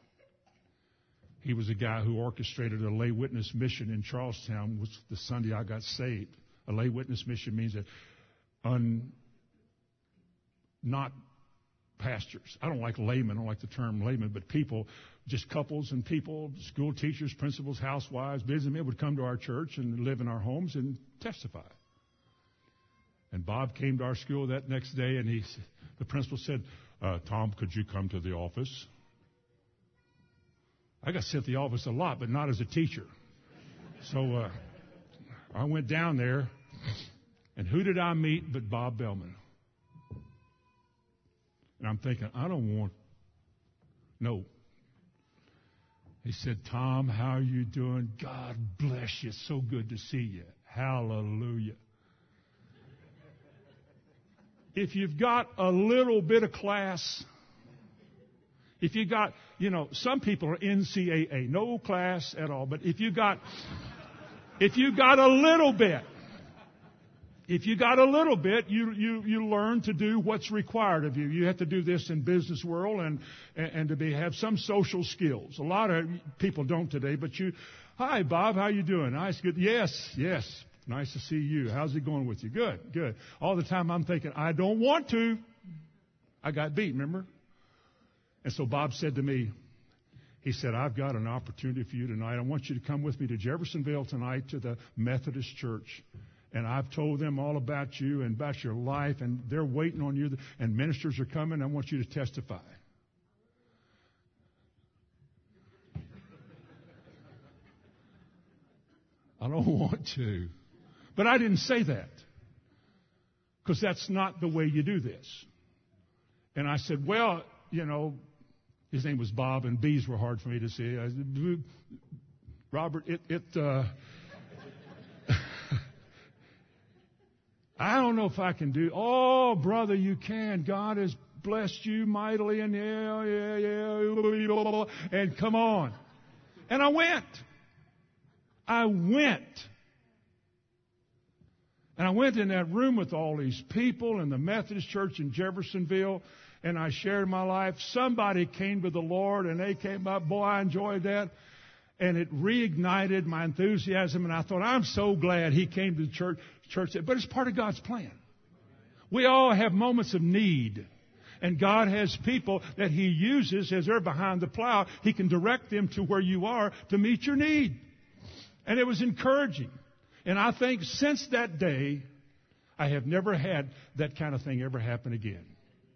He was a guy who orchestrated a lay witness mission in Charlestown, which the Sunday I got saved. A lay witness mission means that un, not pastors. I don't like laymen. I don't like the term layman, but people, just couples and people, school teachers, principals, housewives, businessmen would come to our church and live in our homes and testify. And Bob came to our school that next day, and he, the principal said, uh, Tom, could you come to the office? I got sent to the office a lot, but not as a teacher. So uh, I went down there, and who did I meet but Bob Bellman? And I'm thinking, I don't want, no. He said, Tom, how are you doing? God bless you. It's so good to see you. Hallelujah. If you've got a little bit of class, if you got, you know, some people are N C A A, no class at all. But if you got, if you got a little bit, if you got a little bit, you, you, you learn to do what's required of you. You have to do this in business world and, and, and to be, have some social skills. A lot of people don't today, but you, hi, Bob, how you doing? Nice, good. Yes, yes. Nice to see you. How's it going with you? Good, good. All the time I'm thinking, I don't want to. I got beat, remember? And so Bob said to me, he said, I've got an opportunity for you tonight. I want you to come with me to Jeffersonville tonight to the Methodist Church. And I've told them all about you and about your life, and they're waiting on you, and ministers are coming. I want you to testify. I don't want to. But I didn't say that, because that's not the way you do this. And I said, well, you know, his name was Bob, and B's were hard for me to say. I said, Robert, it... it uh, I don't know if I can do. Oh, brother, you can. God has blessed you mightily, and yeah, yeah, yeah, and come on. And I went. I went. And I went in that room with all these people in the Methodist Church in Jeffersonville, and I shared my life. Somebody came to the Lord, and they came up. Boy, I enjoyed that. And it reignited my enthusiasm, and I thought, I'm so glad he came to the church. church. But it's part of God's plan. We all have moments of need, and God has people that He uses as they're behind the plow. He can direct them to where you are to meet your need. And it was encouraging. And I think since that day, I have never had that kind of thing ever happen again.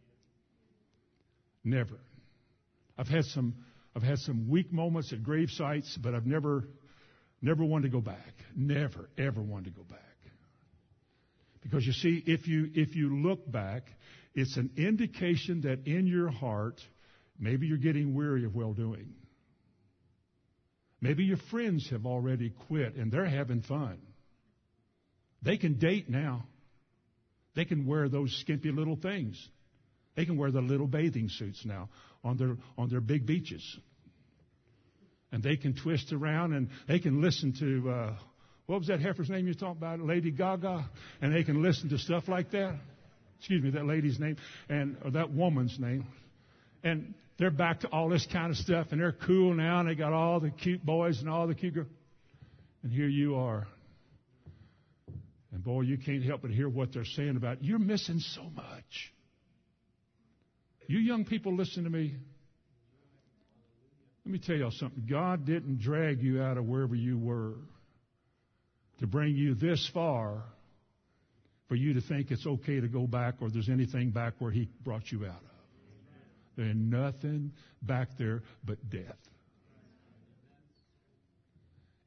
Never. I've had some... I've had some weak moments at grave sites, but I've never, never wanted to go back. Never, ever wanted to go back. Because you see, if you, if you look back, it's an indication that in your heart, maybe you're getting weary of well-doing. Maybe your friends have already quit and they're having fun. They can date now. They can wear those skimpy little things. They can wear the little bathing suits now on their on their big beaches. And they can twist around and they can listen to, uh, what was that heifer's name you talking about? Lady Gaga. And they can listen to stuff like that. Excuse me, that lady's name, and or that woman's name. And they're back to all this kind of stuff, and they're cool now, and they got all the cute boys and all the cute girls. And here you are. And boy, you can't help but hear what they're saying about you. You're missing so much. You young people, listen to me. Let me tell y'all something. God didn't drag you out of wherever you were to bring you this far for you to think it's okay to go back or there's anything back where He brought you out of. There's nothing back there but death.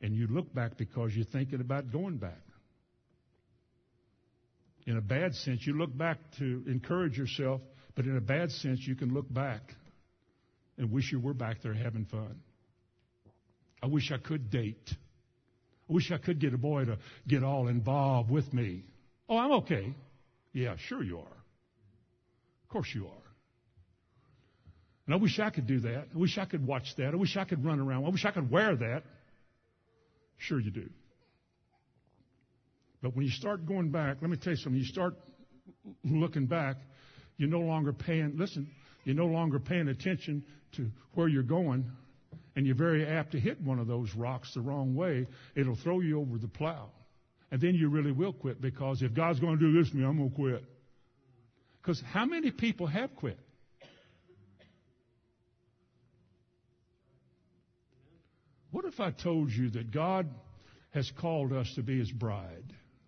And you look back because you're thinking about going back. In a bad sense, you look back to encourage yourself, but in a bad sense, you can look back and wish you were back there having fun. I wish I could date. I wish I could get a boy to get all involved with me. Oh, I'm okay. Yeah, sure you are. Of course you are. And I wish I could do that. I wish I could watch that. I wish I could run around. I wish I could wear that. Sure you do. But when you start going back, let me tell you something. You start looking back, you're no longer paying, listen, you're no longer paying attention to where you're going, and you're very apt to hit one of those rocks the wrong way. It'll throw you over the plow. And then you really will quit, because if God's going to do this to me, I'm going to quit. Because how many people have quit? What if I told you that God has called us to be His bride?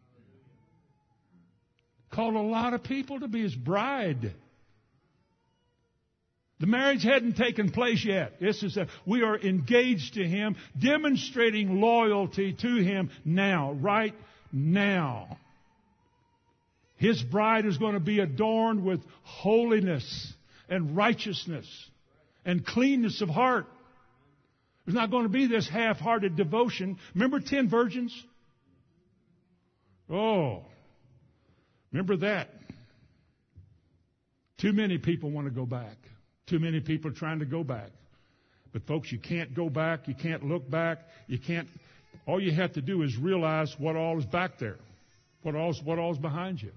Called a lot of people to be His bride. The marriage hadn't taken place yet. This is a, we are engaged to Him, demonstrating loyalty to Him now, right now. His bride is going to be adorned with holiness and righteousness and cleanness of heart. There's not going to be this half-hearted devotion. Remember ten virgins? Oh, remember that. Too many people want to go back. Too many people are trying to go back. But folks, you can't go back. You can't look back. You can't. All you have to do is realize what all is back there. What all's, what all's behind you.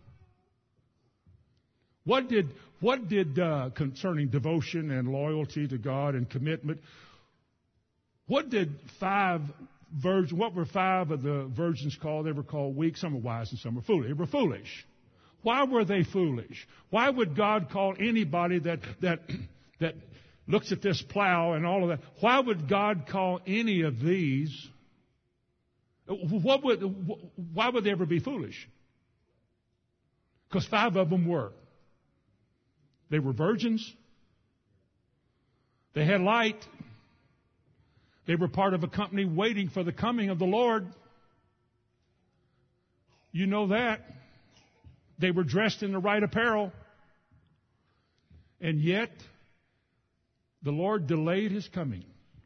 What did, what did uh, concerning devotion and loyalty to God and commitment, what did five virgins, what were five of the virgins called? They were called weak. Some were wise and some were foolish. They were foolish. Why were they foolish? Why would God call anybody that, that, that looks at this plow and all of that, why would God call any of these, what would, why would they ever be foolish? Because five of them were. They were virgins. They had light. They were part of a company waiting for the coming of the Lord. You know that. They were dressed in the right apparel. And yet, the Lord delayed His coming.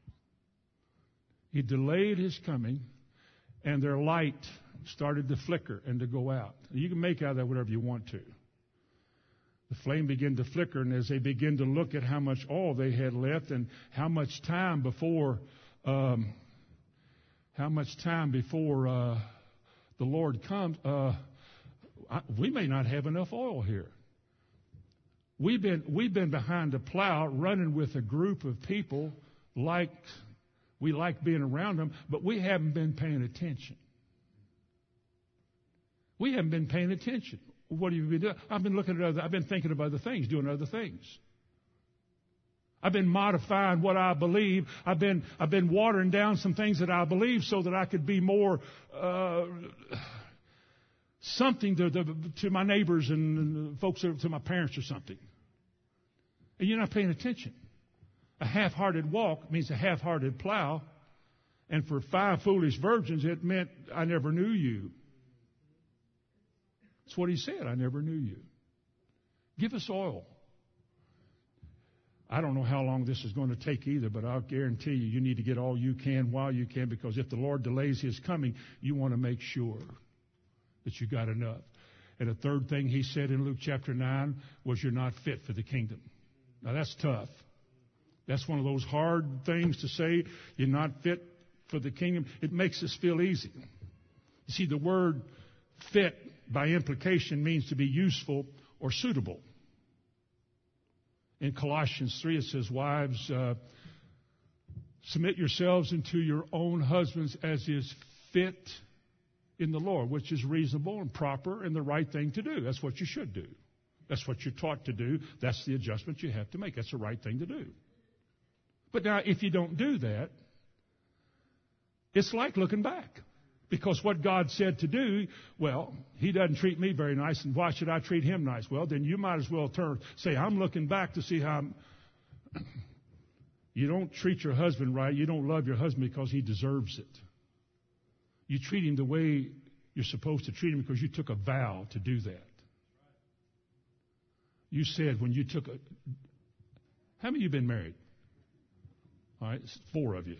He delayed His coming, and their light started to flicker and to go out. You can make out of that whatever you want to. The flame began to flicker, and as they began to look at how much oil they had left and how much time before, um, how much time before uh, the Lord comes, uh, I, we may not have enough oil here. We've been we've been behind a plow, running with a group of people like we like being around them, but we haven't been paying attention. We haven't been paying attention. What have you been doing? I've been looking at other, I've been thinking of other things, doing other things. I've been modifying what I believe. I've been, I've been watering down some things that I believe so that I could be more, uh, something to, the, to my neighbors and, and folks, to my parents or something. And you're not paying attention. A half-hearted walk means a half-hearted plow. And for five foolish virgins, it meant I never knew you. That's what He said. I never knew you. Give us oil. I don't know how long this is going to take either, but I'll guarantee you, you need to get all you can while you can, because if the Lord delays His coming, you want to make sure that you got enough. And the third thing He said in Luke chapter nine was, you're not fit for the kingdom. Now that's tough. That's one of those hard things to say. You're not fit for the kingdom. It makes us feel easy. You see, the word fit by implication means to be useful or suitable. In Colossians three, it says, wives, uh, submit yourselves unto your own husbands as is fit in the Lord, which is reasonable and proper and the right thing to do. That's what you should do. That's what you're taught to do. That's the adjustment you have to make. That's the right thing to do. But now, if you don't do that, it's like looking back. Because what God said to do, well, He doesn't treat me very nice, and why should I treat Him nice? Well, then you might as well turn, say, I'm looking back to see how I'm... You don't treat your husband right. You don't love your husband because he deserves it. You treat him the way you're supposed to treat him because you took a vow to do that. You said when you took a... How many of you have been married? All right, it's four of you.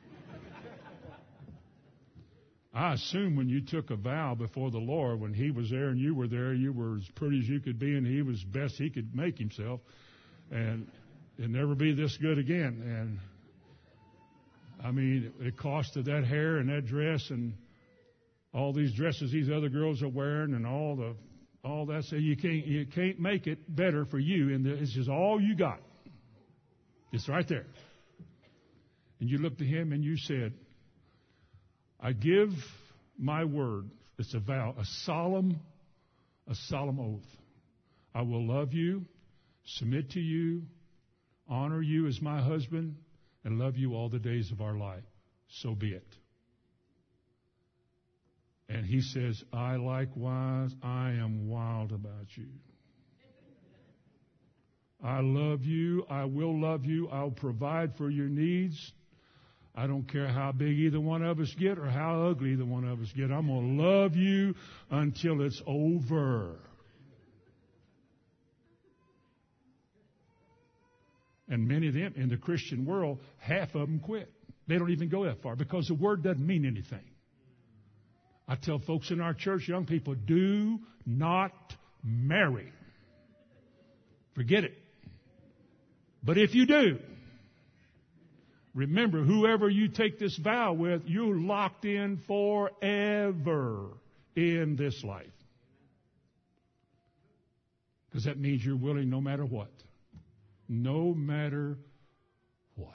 I assume when you took a vow before the Lord, when he was there and you were there, you were as pretty as you could be and he was best he could make himself. And it'd never be this good again. And I mean, it costed that hair and that dress and all these dresses these other girls are wearing and all the all that. So you can't you can't make it better for you. And it's just all you got. It's right there. And you looked at him and you said, I give my word. It's a vow, a solemn, a solemn oath. I will love you, submit to you, honor you as my husband, and love you all the days of our life. So be it. And he says, I likewise, I am wild about you. I love you. I will love you. I'll provide for your needs. I don't care how big either one of us get or how ugly either one of us get. I'm going to love you until it's over. And many of them in the Christian world, half of them quit. They don't even go that far because the word doesn't mean anything. I tell folks in our church, young people, do not marry. Forget it. But if you do, remember, whoever you take this vow with, you're locked in forever in this life. Because that means you're willing no matter what. No matter what.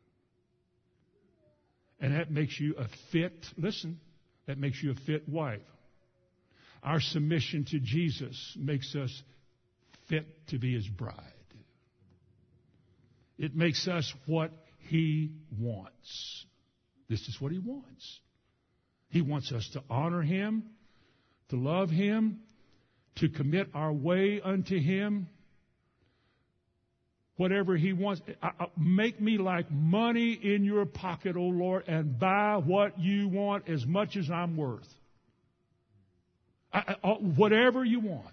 And that makes you a fit, listen, that makes you a fit wife. Our submission to Jesus makes us fit to be his bride. It makes us what he wants. This is what he wants. He wants us to honor him, to love him, to commit our way unto him. Whatever he wants. Make me like money in your pocket, O Lord, and buy what you want as much as I'm worth. I, I, whatever you want.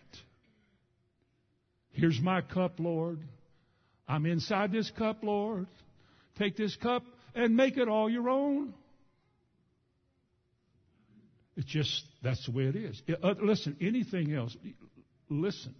Here's my cup, Lord. I'm inside this cup, Lord. Take this cup and make it all your own. It's just, that's the way it is. Uh, listen, anything else, listen.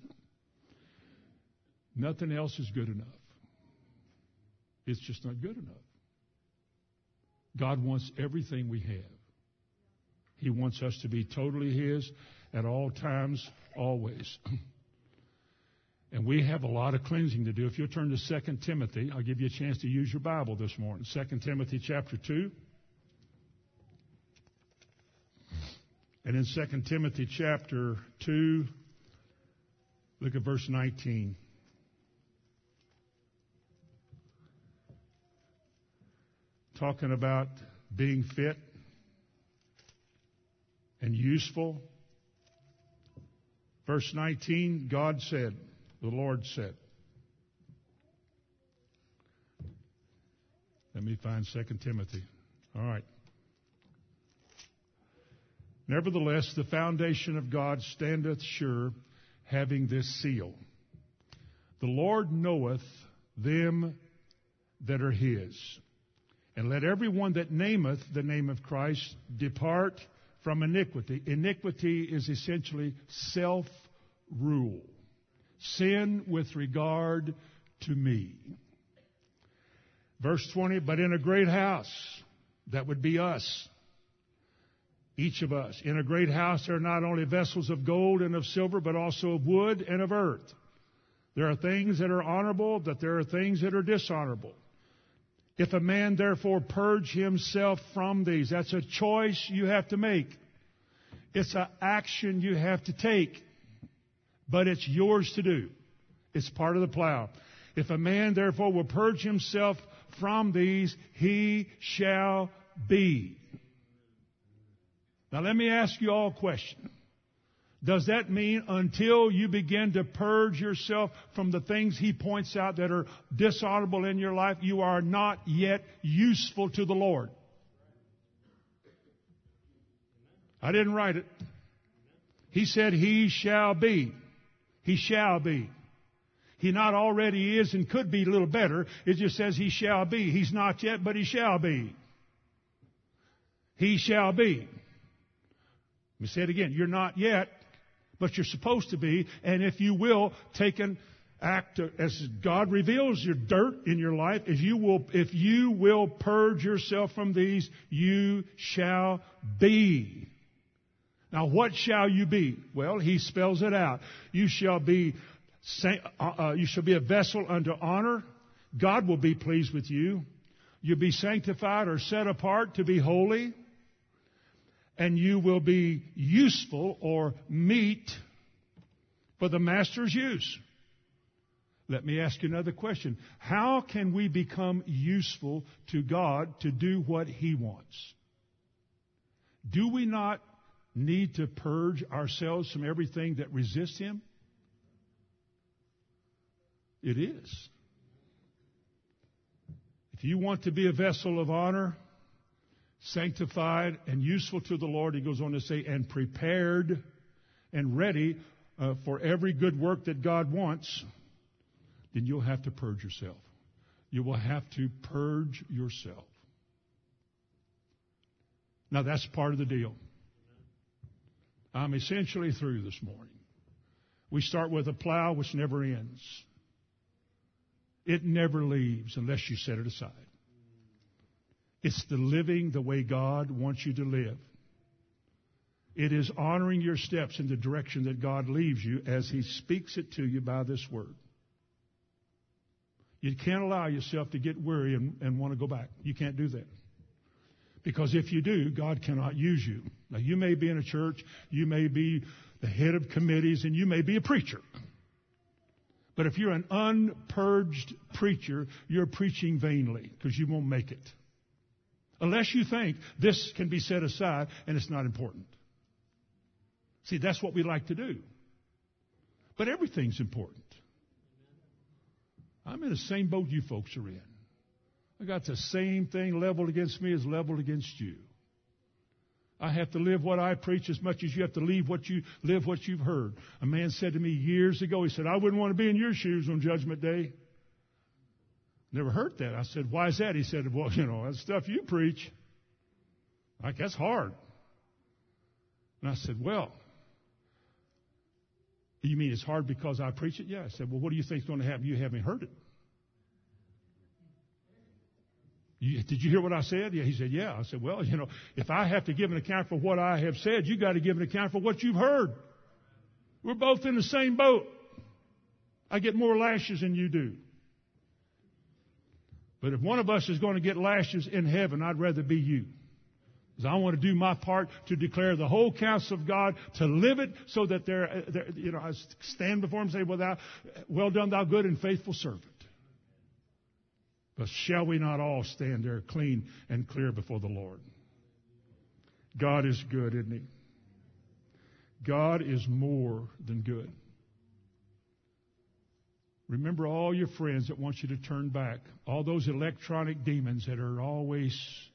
Nothing else is good enough. It's just not good enough. God wants everything we have. He wants us to be totally his at all times, always. And we have a lot of cleansing to do. If you'll turn to Second Timothy, I'll give you a chance to use your Bible this morning. Second Timothy chapter two. And in Second Timothy chapter two, look at verse nineteen. Talking about being fit and useful. Verse nineteen, God said, the Lord said. Let me find Second Timothy. All right. Nevertheless, the foundation of God standeth sure, having this seal. The Lord knoweth them that are his. And let everyone that nameth the name of Christ depart from iniquity. Iniquity is essentially self-rule. Sin with regard to me. Verse twenty, but in a great house, that would be us, each of us. In a great house there are not only vessels of gold and of silver, but also of wood and of earth. There are things that are honorable, but there are things that are dishonorable. If a man therefore purge himself from these, that's a choice you have to make. It's an action you have to take. But it's yours to do. It's part of the plow. If a man therefore will purge himself from these, he shall be. Now let me ask you all a question. Does that mean until you begin to purge yourself from the things he points out that are dishonorable in your life, you are not yet useful to the Lord? I didn't write it. He said he shall be. He shall be. He not already is and could be a little better. It just says he shall be. He's not yet, but he shall be. He shall be. Let me say it again. You're not yet, but you're supposed to be. And if you will take an act as God reveals your dirt in your life, if you will, if you will purge yourself from these, you shall be. Now, what shall you be? Well, he spells it out. You shall be, uh, you shall be a vessel unto honor. God will be pleased with you. You'll be sanctified or set apart to be holy. And you will be useful or meet for the master's use. Let me ask you another question. How can we become useful to God to do what He wants? Do we not need to purge ourselves from everything that resists Him? It is. If you want to be a vessel of honor, sanctified and useful to the Lord, he goes on to say, and prepared and ready uh, for every good work that God wants, then you'll have to purge yourself. You will have to purge yourself. Now that's part of the deal. I'm essentially through this morning. We start with a plow which never ends. It never leaves unless you set it aside. It's the living the way God wants you to live. It is honoring your steps in the direction that God leaves you as He speaks it to you by this word. You can't allow yourself to get weary and, and want to go back. You can't do that. Because if you do, God cannot use you. Now, you may be in a church, you may be the head of committees, and you may be a preacher. But if you're an unpurged preacher, you're preaching vainly because you won't make it. Unless you think this can be set aside and it's not important. See, that's what we like to do. But everything's important. I'm in the same boat you folks are in. I got the same thing leveled against me as leveled against you. I have to live what I preach as much as you have to live what you live what you've heard. A man said to me years ago, he said, I wouldn't want to be in your shoes on Judgment Day. Never heard that. I said, why is that? He said, well, you know, that stuff you preach, like, that's hard. And I said, well, you mean it's hard because I preach it? Yeah. I said, well, what do you think is going to happen? You haven't heard it. You, did you hear what I said? Yeah. He said, yeah. I said, well, you know, if I have to give an account for what I have said, you got to give an account for what you've heard. We're both in the same boat. I get more lashes than you do. But if one of us is going to get lashes in heaven, I'd rather be you. Because I want to do my part to declare the whole counsel of God, to live it so that they're, they're you know, I stand before Him and say, well, thou, well done, thou good and faithful servant. But shall we not all stand there clean and clear before the Lord? God is good, isn't He? God is more than good. Remember all your friends that want you to turn back. All those electronic demons that are always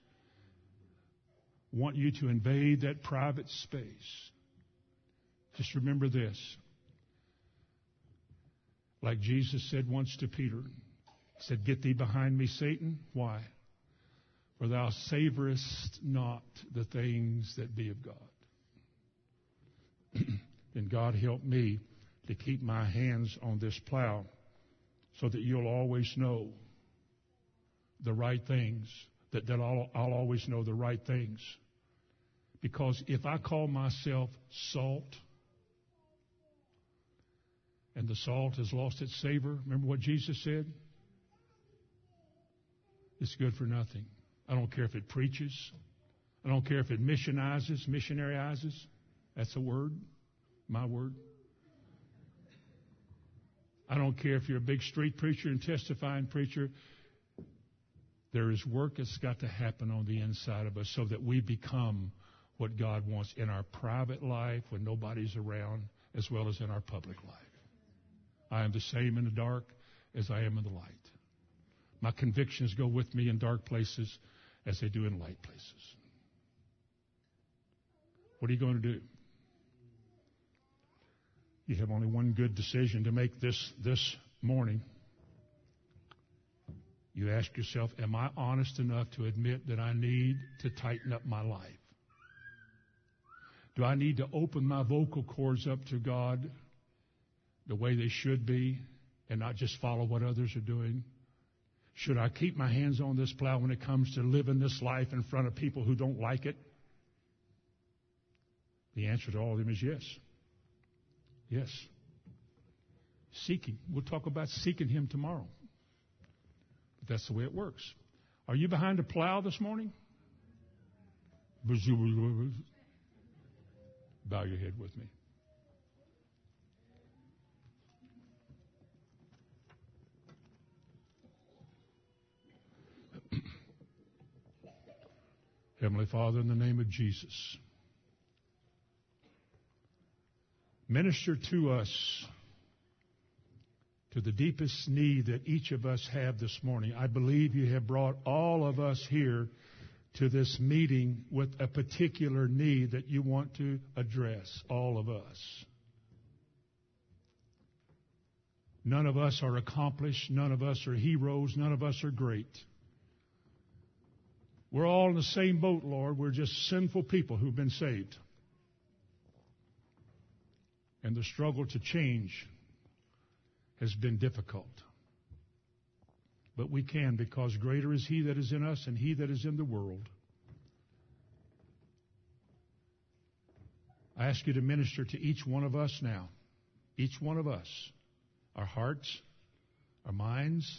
want you to invade that private space. Just remember this. Like Jesus said once to Peter, He said, get thee behind me, Satan. Why? For thou savorest not the things that be of God. Then God help me to keep my hands on this plow so that you'll always know the right things, that, that I'll, I'll always know the right things. Because if I call myself salt, and the salt has lost its savor, remember what Jesus said? It's good for nothing. I don't care if it preaches. I don't care if it missionizes, missionaryizes. That's a word, my word. I don't care if you're a big street preacher and testifying preacher. There is work that's got to happen on the inside of us so that we become what God wants in our private life when nobody's around, as well as in our public life. I am the same in the dark as I am in the light. My convictions go with me in dark places as they do in light places. What are you going to do? You have only one good decision to make this this morning. You ask yourself, am I honest enough to admit that I need to tighten up my life? Do I need to open my vocal cords up to God the way they should be and not just follow what others are doing? Should I keep my hands on this plow when it comes to living this life in front of people who don't like it? The answer to all of them is yes. Yes. Seeking. We'll talk about seeking Him tomorrow. But that's the way it works. Are you behind a plow this morning? Bow your head with me. Heavenly Father, in the name of Jesus, minister to us to the deepest need that each of us have this morning. I believe you have brought all of us here to this meeting with a particular need that you want to address, all of us. None of us are accomplished. None of us are heroes. None of us are great. We're all in the same boat, Lord. We're just sinful people who've been saved. And the struggle to change has been difficult. But we can, because greater is He that is in us and He that is in the world. I ask you to minister to each one of us now. Each one of us. Our hearts, our minds.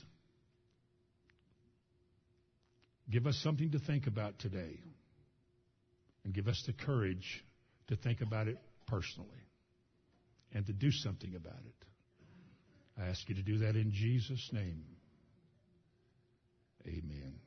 Give us something to think about today. And give us the courage to think about it personally. And to do something about it. I ask you to do that in Jesus' name. Amen.